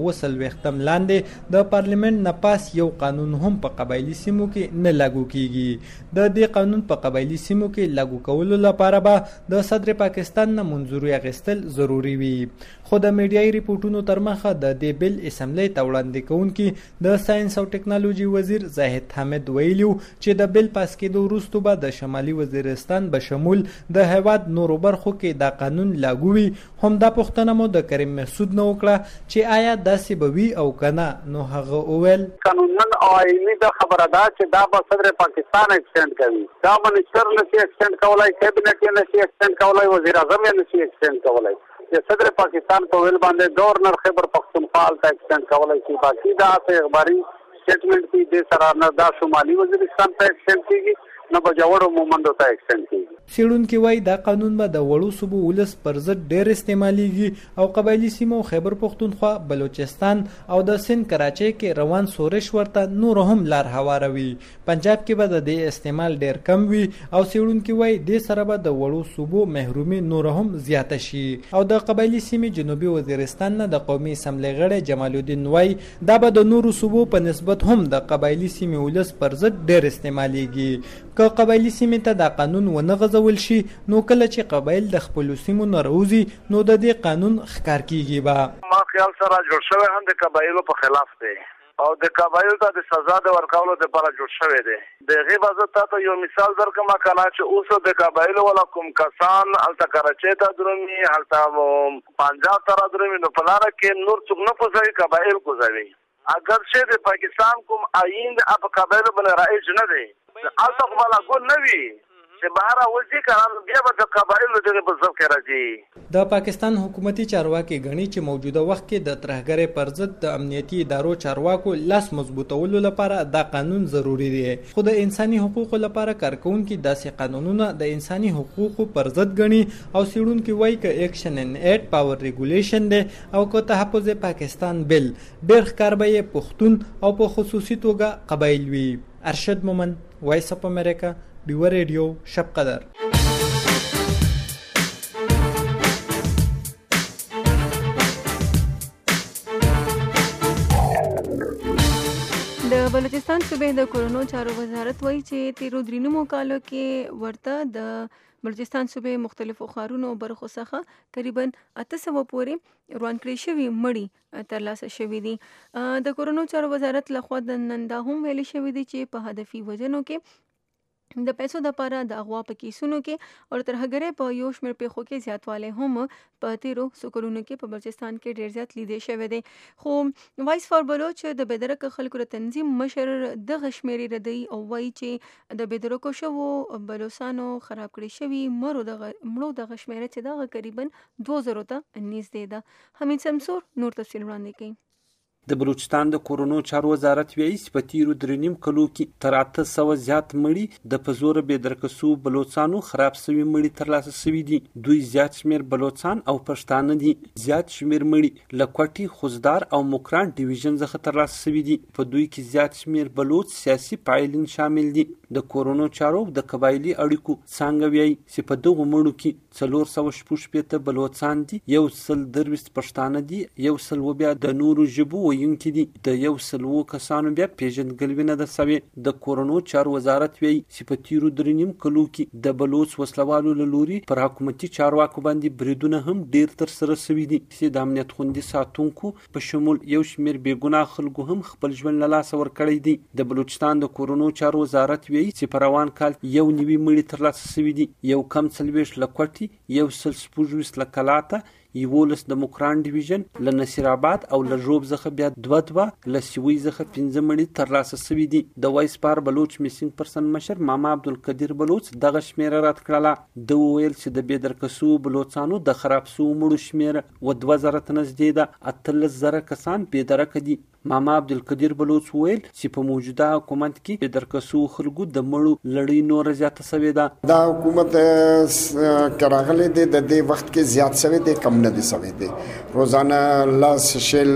220 لاندې د پارلیمنت نه پاس یو قانون هم په قبایلی سیمو کې نه لاګو کیږي. د دې قانون په قبایلی سیمو کې لاګو کولو لپاره به د صدر پاکستان نه منظوري اخیستل ضروری وي. خو د میډیایي ریپورټونو تر مخه د دې بل اسمبلی ته وړاندې کوونکي د ساينس او ټیکنالوژي وزیر زاهد حامد ویلو چې د بل پاس کېدو وروسته به د شمالي وزیرستان به شمول د هیواد نورو برخو کې دا قانون لاګو وي. هم دا پوښتنه مو د کریم مسعود نه وکړه چې آیا داسې به وي او کنه. نو هغه وویل قانونن او آئینی د خبره ده چې دا به صدر پاکستان ایکسټینډ کوي. دا منیسټر نشي ایکسټینډ کولای، کابینټ یې نشي ایکسټینډ کولای، وزیر اعظم یې نشي ایکسټینډ کولای. صدر پاکستان په ویل باندې گورنر خیبر پختونخوا ته ایکسټینډ کولای شي. باقي دا اخباري سټیټمنټ کې د سره نه دا شمالي وزیرستان ته ایکسټینډ کیږي نه په جوړو مومندو ته ایکسټینډ کیږي. څېړونکي وایي دا قانون به د وړو صوبو ولس پر ضد ډېر استعمالیږي او قبایلي سیمو خیبر پختونخوا، بلوچستان او د سند کراچۍ کې روان سورش ورته نور هم لار هواروي. پنجاب کې به د دې استعمال ډېر کم وي او څېړونکي وایي دې سره به د وړو صوبو محرومي نور هم زیاته شي. او د قبایلي سیمې جنوبي وزیرستان نه د قومي اسمبلی غړی جمال الدین وایي دا به د نورو صوبو په نسبت هم د قبایلي سیمې ولس پر ضد ډېر استعمالیږي. که قبایلي سیمې ته دا قانون ونه غځول شي نو کله چې قبایل د خپلو سیمو نه راوځي نو د دې قانون ښکار کیږي. به ما خیال سره جوړ شوی هم د قبایلو په خلاف دی او د قبایلو ته د سزا د ورکولو لپاره جوړ شوی دی. د هغې به زه تاته یو مثال درکړم کنه چې اوس د قبایلو والا کوم کسان هلته کراچۍ ته درومي، هلته پنجاب ته رادرومي، نو په لاره کې نور څوک نه کوزوي، قبایل کوزوي. اگر چې د پاکستان کوم آئین په قبایلو باندې رایج نه دی، هلته خو به لاګو نه وي چې بهر راوځي کنه بیا به د قبایلو دغه په ځب کې راځي. د پاکستان حکومتي چارواکي غني چې موجوده وخت کې د ترهګرۍ پر ضد د امنیتي ادارو چارواکو لاس مضبوطولو لپاره دا قانون ضروری دی. خو د انساني حقوقو لپاره کارکونکي داسې قانونونه د انساني حقوقو پر ضد غني او څېړونکي وایي که ایکشن ان ایټ پاور ریګولیشن دی او که تحفظ پاکستان بل ډېر ښکار به یې پښتون او په خصوصي توګه قبایل وي. ارشد مومن، وایس اف امریکا، ډیو ریډیو، شب قدر. بلوچستان صوبې د کورونو چارو وزارت وایي چې تیرو درینمو کالو کې ورته د بلوچستان صوبې مختلفو ښارونو او برخو څخه تقریبا 800 پورې روان کړی شوي مړي ترلاسه شوي دي. د کورونو چارو وزارت لخوا د نن دا هم ویلي شوي دي چې په هدفي وژنو کې د پیسو د پاره د اغوا په کیسونو کې او ترهګرۍ په یو شمېر پیښو کې زیاتوالی هم په تیرو سکولونو کې په بلوچستان کې ډیر زیات لیدل شوی دی. خو وایس فار بلوچ د بېدرکه خلکو د تنظیم مشر دغه شمېرې ردوي او وایي چې د بېدرکو شوو بلوچستانو خراب کړي شوي مړو دغه شمېره چې دغه تقریبا 2000 ته نږدې ده. حمید سمسور نور تفصیل وړاندې کوي. د بلوچستان د کورونو چارو وزارت وایي چې په تیرو درنیم کلو کې تر 800 زیات مړي د په زوره بېدرکه سو بلوچستانو خراب سوي مړي ترلاسه سوي دي. دوی زیات شمېر بلوچستان او پښتانه دي. زیات شمېر مړي له کوټي، خوزدار او مکران ډیویژن څخه ترلاسه سوي دي. په دوی کې زیات شمېر بلوچ سیاسي فاعلین شامل دي. د کورونو چارو د قبایلي اړیکو څانګه وایي چې په دغو مړو کې 460 بلوچستان دي، 123 پښتانه دي، 100 بیا د نورو ژبو ویونکي دي. د 100 کسانو بیا پیژندګلوي نه ده سوې. د کورونو چارو وزارت وایي چې په تیرو درنیم کلو کې د بلوچ وسلوالو له لوري پر حکومتي چارواکو باندې بریدونه هم ډیر تر سره سوي دي چې د امنیت خوندي ساتونکو په شمول یو شمېر بېګناه خلکو هم خپل ژوند له لاسه ورکړی دی. د بلوچستان د کورونو چارو وزارت وایي چې په روان کال 1 مړي ترلاسه سوي دي. یو کم 40 له کوټي، 126 له کلاته، 11 د مکران ډیویژن، له نصیر آباد او له ژوب څخه بیا 2 له سوي څخه 15 مړي ترلاسه سوي دي. د وایس پار بلوچ میسینګ پرسن مشر ماما عبدالقدیر بلوچ دغه شمیره رد کړله. د ویل چې د بېدرکه سو بلوچستانو د خراب سو مړو شمیره و 2000 ته نږدې ده. 18000 کسان بېدرکه دي. ماما عبدالقدیر بلوچ ویل چې په موجوده حکومت کې بېدرکه سو خلکو د مړو لړۍ نور زیاته سوې ده. دا حکومت کراغلی دی د دې وخت کې زیات سوې دی، کم نه دی سوې دی. روزانه لاس شل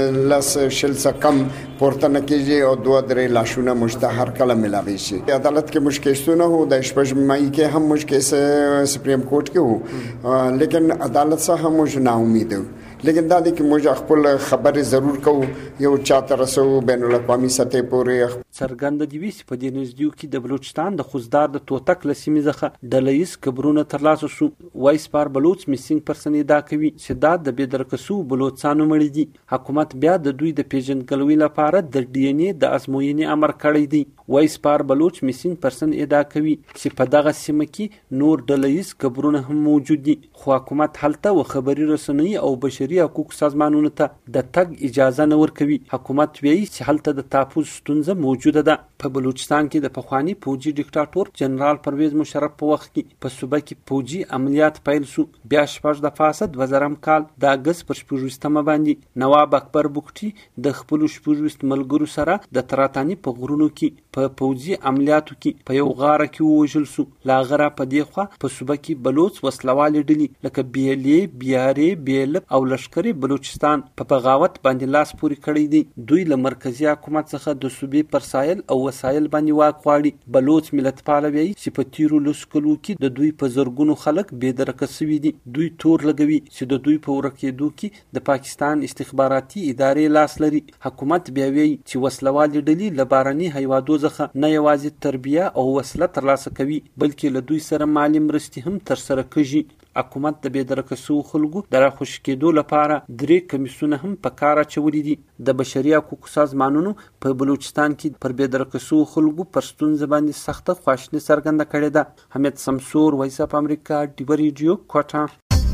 څخه کم پورته نه کېږي او 2-3 لاشونه موږ ته هر کله ملاوي شي. عدالت کې موږ کیسونه هو د 8 مای کې هم موږ کیس سپریم کورټ کې هو، لیکن عدالت څخه موږ نا امید یو. لیکن دا دی چې موږ خپل خبرې ضرور کوو، یو چاته رسو بین الاقوامي سطح پورې. څرګنده دي چې په دې نږدېو کې د بلوچستان د خوزدار د توتک له سیمې څخه ډلهییز قبرونه ترلاسه شو. وایس پار بلوچ میسینګ پرسن ادعا کوي چې دا د بېدرکه سو بلوچستانو مړي دي. حکومت بیا د دوی د پیژندګلوۍ لپاره د DNA د ازموینې امر کړی دی. وایس پار بلوچ میسینګ پرسن ادعا کوي چې په دغه سیمه کې نور ډلهییز قبرونه هم موجود دي، خو حکومت هلته و خبري رسنۍ او بشري حقوقو سازمانونو ته د تګ اجازه نه ورکوي. حکومت وایي چې هلته د تحفظ ستونزه موجوده ده. په بلوچستان کې د پخواني فوجي ډیکټاټور جنرال پرویز مشرف په وخت کې په صوبه کې فوجي عملیات پیل شو. بیا 6 د فاسد 2000 کال د اګست پر 14 باندې نواب اکبر بوکټي د خپل 14 ملګرو سره د تراتانی په غرونو کې په فوجي عملیاتو کې په یو غاره کې ووژل شو. لا غره په دی خوا په صوبه کې بلوچ وسلوالې ډلې لکه BLA، BRA، BLF او لشکري بلوچستان په بغاوت باندې لاس پورې کړی دی. دوی له مرکزی حکومت څخه د صوبې پرسایل او وسایل باندې واک غواړي. بلوچ ملت پاله وایي چې په تیرو لسو کلو کې د دوی په زرګونو خلک بېدرکه سوي دي. دوی تور لګوي چې د دوی په ورکېدو کې د پاکستان استخباراتي ادارې لاس لري. حکومت بیا وایي چې وسلوالې ډلې له بهرني هیوادو څخه نه یوازې تربیه او وسله ترلاسه کوي بلکې له دوی سره مالي مرستې هم ترسره کوي. حکومت د بېدرکه سو خلکو د راخوشي کېدو لپاره 3 کمیسونه هم په کار اچولي دي. د بشري حقوقو سازمانونو په بلوچستان کې پر بېدرکه سو خلکو پر ستونزه باندې سخته خواشیني څرګنده کړې ده. حمید سمسور، وایس اف امریکا، ډیبه ریډیو، کوټه.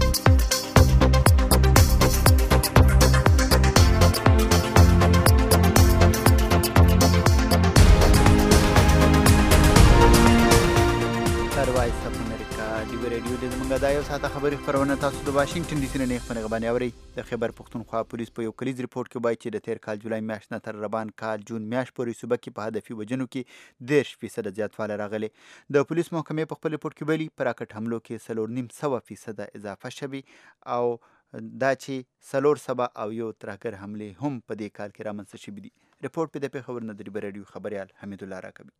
دا یو ساعته خبري خبرونه تاسو د واشنگټن ډي سي نه خبرونه غبانې اوري. د خیبر پختونخوا پولیس په یو کلیز ریپورت کې وایي چې د تیر کال جولای میاشت نه تر روان کال جون میاشت پورې صوبه کې په هدفي وژنو کې 10% زیاتوالی راغلی. د پولیس محکمې په خپل ریپورت کې ویلي په راکټ حملو کې 4.5% اضافه شوي او دا چې 400 او یو ترهګر حملې هم په دې کال کې رامنځته شوي دي. ریپورت په د پیښور نه د ریډیو خبريال حمید الله راکوي.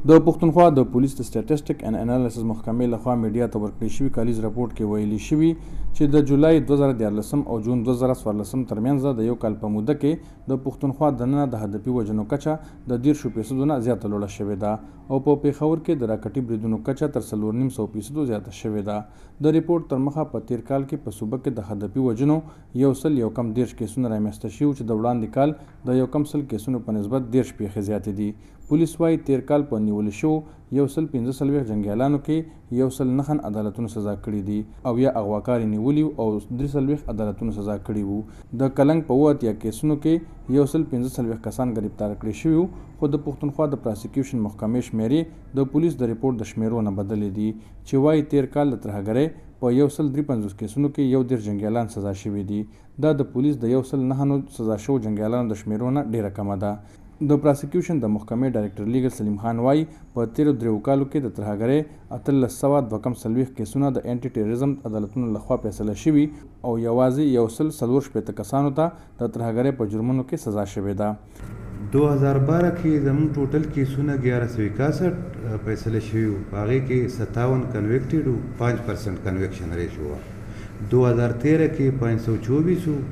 د پښتونخوا د پولیس د سټیټسټک ان انالیسس محکمې لخوا میډیا ته ورکړل شوي کالیز راپورټ کې ویلي شوي چې د جولای 2014 او جون 2014 ترمنځ د یو کال په موده کې د پښتونخوا دننه د هدفي وژنو کچه د 10% نه زیاته لوړه شوې ده او په پیښور کې د راکټي بریدونو کچه تر 4.5% زیاته شوې ده. د ریپورت تر مخه په تیر کال کې په صوبه کې د هدفي وژنو 110 کیسونه رامنځته شوي چې د وړاندې کال د 100 کیسونو په نسبت 10 پیښې زیاتې دي. پولیس وايي تیر کال په نیول شو 115 جنګیالانو کې 109 عدالتونو سزا کړې دي او یا اغواکاري نیولي او 3 عدالتونو سزا کړي وو. د کلنګ په 80 کیسونو کې 115 کسان گرفتار کړي شوي خو د پښتونخوا د پراسیکیوشن محکمې شمیرې د پولیس د ریپورت د شمیرو نه بدلې دي چې وايي تیر کال د ترهګرۍ په 153 کیسونو کې 10 جنګیالان سزا شوي دي. دا د پولیس د 109 سزا شوو جنګیالانو د شمیرو نه ډیره کمه ده. د پراسیکیوشن د محکمې ډایرکټر لیګل سلیم خان وايي په تیر 3 کالو کې د ترهګرۍ 1340 کیسونه د انټي ټیرریزم عدالتونو لخوا فیصله شوي او یوازې 140 کسانو ته د ترهګرۍ په جرمونو کې سزا شوې ده. 2012 کې زموږ ټوټل کیسونه 1161 فیصله شوي وو، په هغې کې 57 کنویکټډ وو، 5% کنویکشن ریشو وه. 2013 کې 524 وو،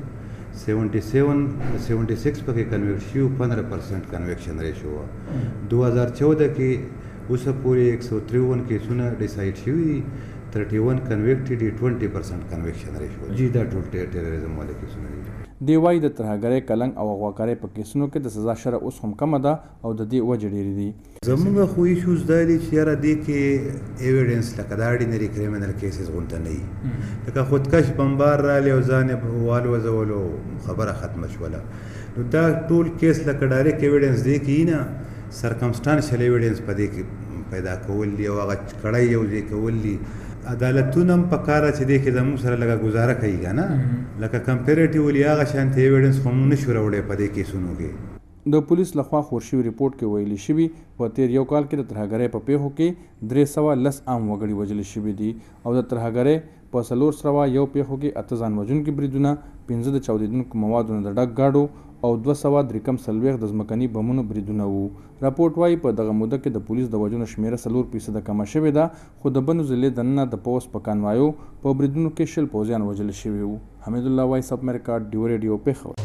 76 پکې کنویکټ شوي، 15% کنویکشن ریشو وه. 2014 کې اوسه پورې 153 کیسونه ډیسایډ شوي دي، 31 کنویکټډ دي، 20% کنویکشن ریشو. جی دا ټول ټیرریزم والے کیسونه دي. دی وايي د ترهګرۍ کلنګ او اغواکارۍ په کیسونو کې د سزا شرح اوس هم کمه ده او د دې وجې ډېرې دي. زموږ خو ایشوز دا دي چې یاره دې کې ایویډنس لکه د اورډینري کریمینل کیسز غونته نه وي، لکه خودکش بمبار رالی او ځان یې والوځولو خبره ختمه شوله. نو دا ټول کیس لکه ډایرکټ ایویډنس دی کې نه، سرکمسټانشل ایویډنس په دې کې پیدا کول دي او هغه کړی یو ځای کول دي. عدالتونه هم په کاره چې دی کې زموږ سره لږه ګزاره کوي که نه، لکه کمپیریټیولي هغه شانتې ایویډنس خو موږ نشو راوړی په دې کیسونو کې. د پولیس لخوا خپور شوي ریپورټ کې ویلي شوي په تیر یو کال کې د ترهګرۍ په پیښو کې 310 عام وګړي وژل شوي دي او د ترهګرۍ په 401 پیښو کې 8 ځان وژونکي بریدونه، 15 د چاودېدونکو موادو نه د ډک ګاډو او 243 د ځمکني بمونو بریدونه وو. راپورټ وايي په دغه موده کې د پولیس د وژنو شمیره 4% کمه شوې ده خو د بنو ضلع دننه د پوس په کانوایو په بریدونو کې 10 پوځیان وژل شوي وو. حمید الله وایس اپ امریکا ډیو ریډیو پیښور.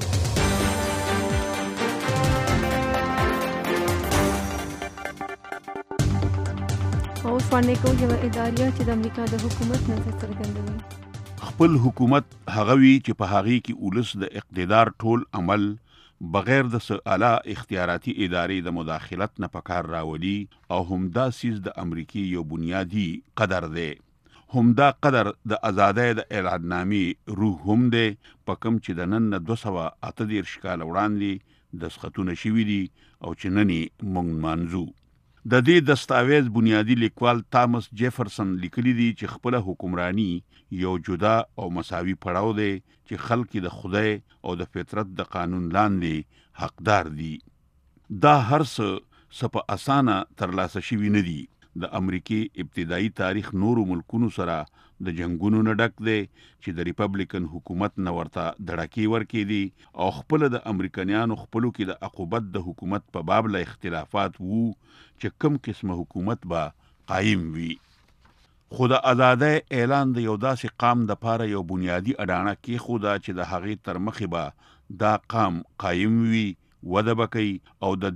اوس باندې کو یو ادارې چې د امریکا د حکومت نظر څرګندوي. خپل حکومت هغه وی چې په هغې کې ولس د اقتدار ټول عمل بغیر د اعلی اختیاراتي ادارې د مداخلت نه پکار راولي او همدا سیز د امریکای یو بنیادی قدر دی. همدا قدر د ازادۍ د اعلاننامې روح هم دی په کوم چې د نن 238 کال وړاندې دستخطونه شوي دي او چې نن یې موږ مانځو. د دې دستاویز بنیادی لیکوال تامس جیفرسن لیکلی دی چې خپل حکمرانی یو جدا او مساوي پړاو دی چې خلک د خدای او د فطرت د قانون لاندې حقدار دي. دا هر څه په اسانه ترلاسه شوي نه دي. د امریکای ابتدایي تاریخ نورو ملکونو سره د جنگونو نه ډک دی چې د ریپبلیکن حکومت نه ورته دړکې ورکې دي او خپل د امریکایانو خپلو کې د عقوبت د حکومت په باب له اختلافات وو چې کم قسمه حکومت به قایم وي. خو د ازادۍ اعلان د یو داسې قام د پاره یو بنیادی اډانه کېښوده چې د هغې تر مخې به دا قام قایم وي، وده به کوي او د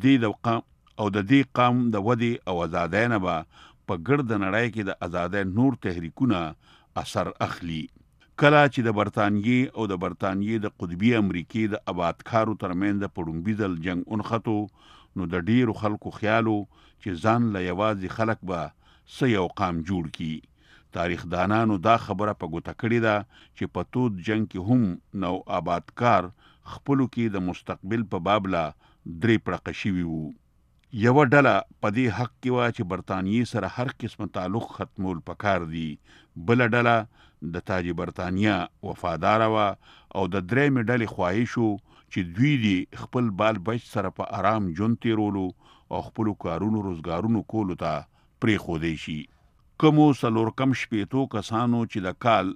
دې قام د ودې او ازادۍ نه به په ګرد نړۍ کې د ازادۍ نور تحریکونه اثر اخلي. کله چې د برطانیې او د برطانیې د قطبي امریکې د آبادکارو ترمنځ په لومړي ځل جنګ ونښتو نو د ډیرو خلکو خیالو چې ځان له یوازې خلک به څه یو قام جوړ کړي. تاریخدانانو دا خبره په ګوته کړې ده چې په تود جنګ کې هم نو آبادکار خپلو کې د مستقبل په باب لا 3 پړقه شوي وو. یوه ډله په دې حق کې وه چې برطانیې سره هر قسم تعلق ختمول پکار دي، بله ډله د تاج برطانیه وفاداره وه او د درېیمې ډلې خواهش و چې دوی دې خپل بال بچ سره په آرام ژوند تیرولو او خپلو کارونو روزګارونو کولو ته پرېښودی شي. کومو 4 کسانو چې د کال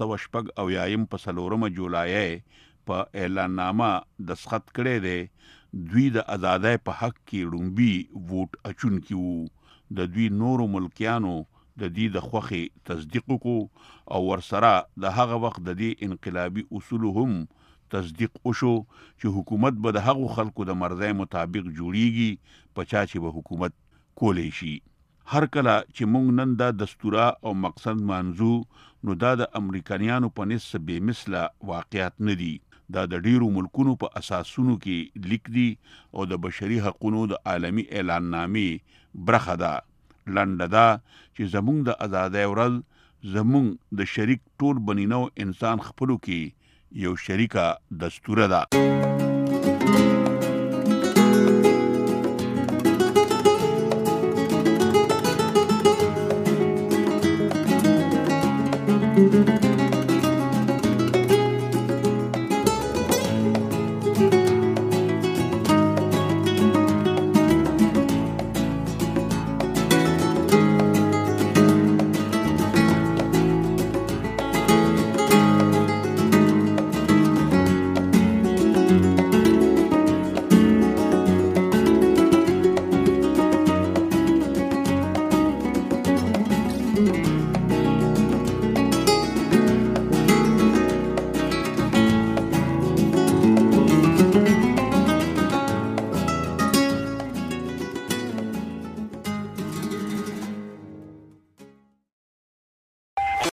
1996 په 4 جولای په اعلاننامه دستخط کړی دی دوی د ازادۍ په حق کې لومبي ووټ اچونکي وو. د دوی نورو ملکیانو د دې د خوښې تصدیق وکړو او ورسره د هغه وخت د دې انقلابي اصولو هم تصدیق وشو چې حکومت به د هغو خلکو د مرضۍ مطابق جوړیږي په چا چې به حکومت کولی شي. هر کله چې موږ نن دا دستوره او مقصد مانځو نو دا د امریکایانو په نسبت بې مثله واقعیت نه دي. دا د ډیرو ملکونو په اساسونو کې لیک دي او د بشري حقوقو د عالمي اعلان نامې برخه ده. لنډه دا چې زمونږ د ازادۍ ورځ زمونږ د شریک ټول بنینو انسان خپلو کې یو شریکه دستوره ده.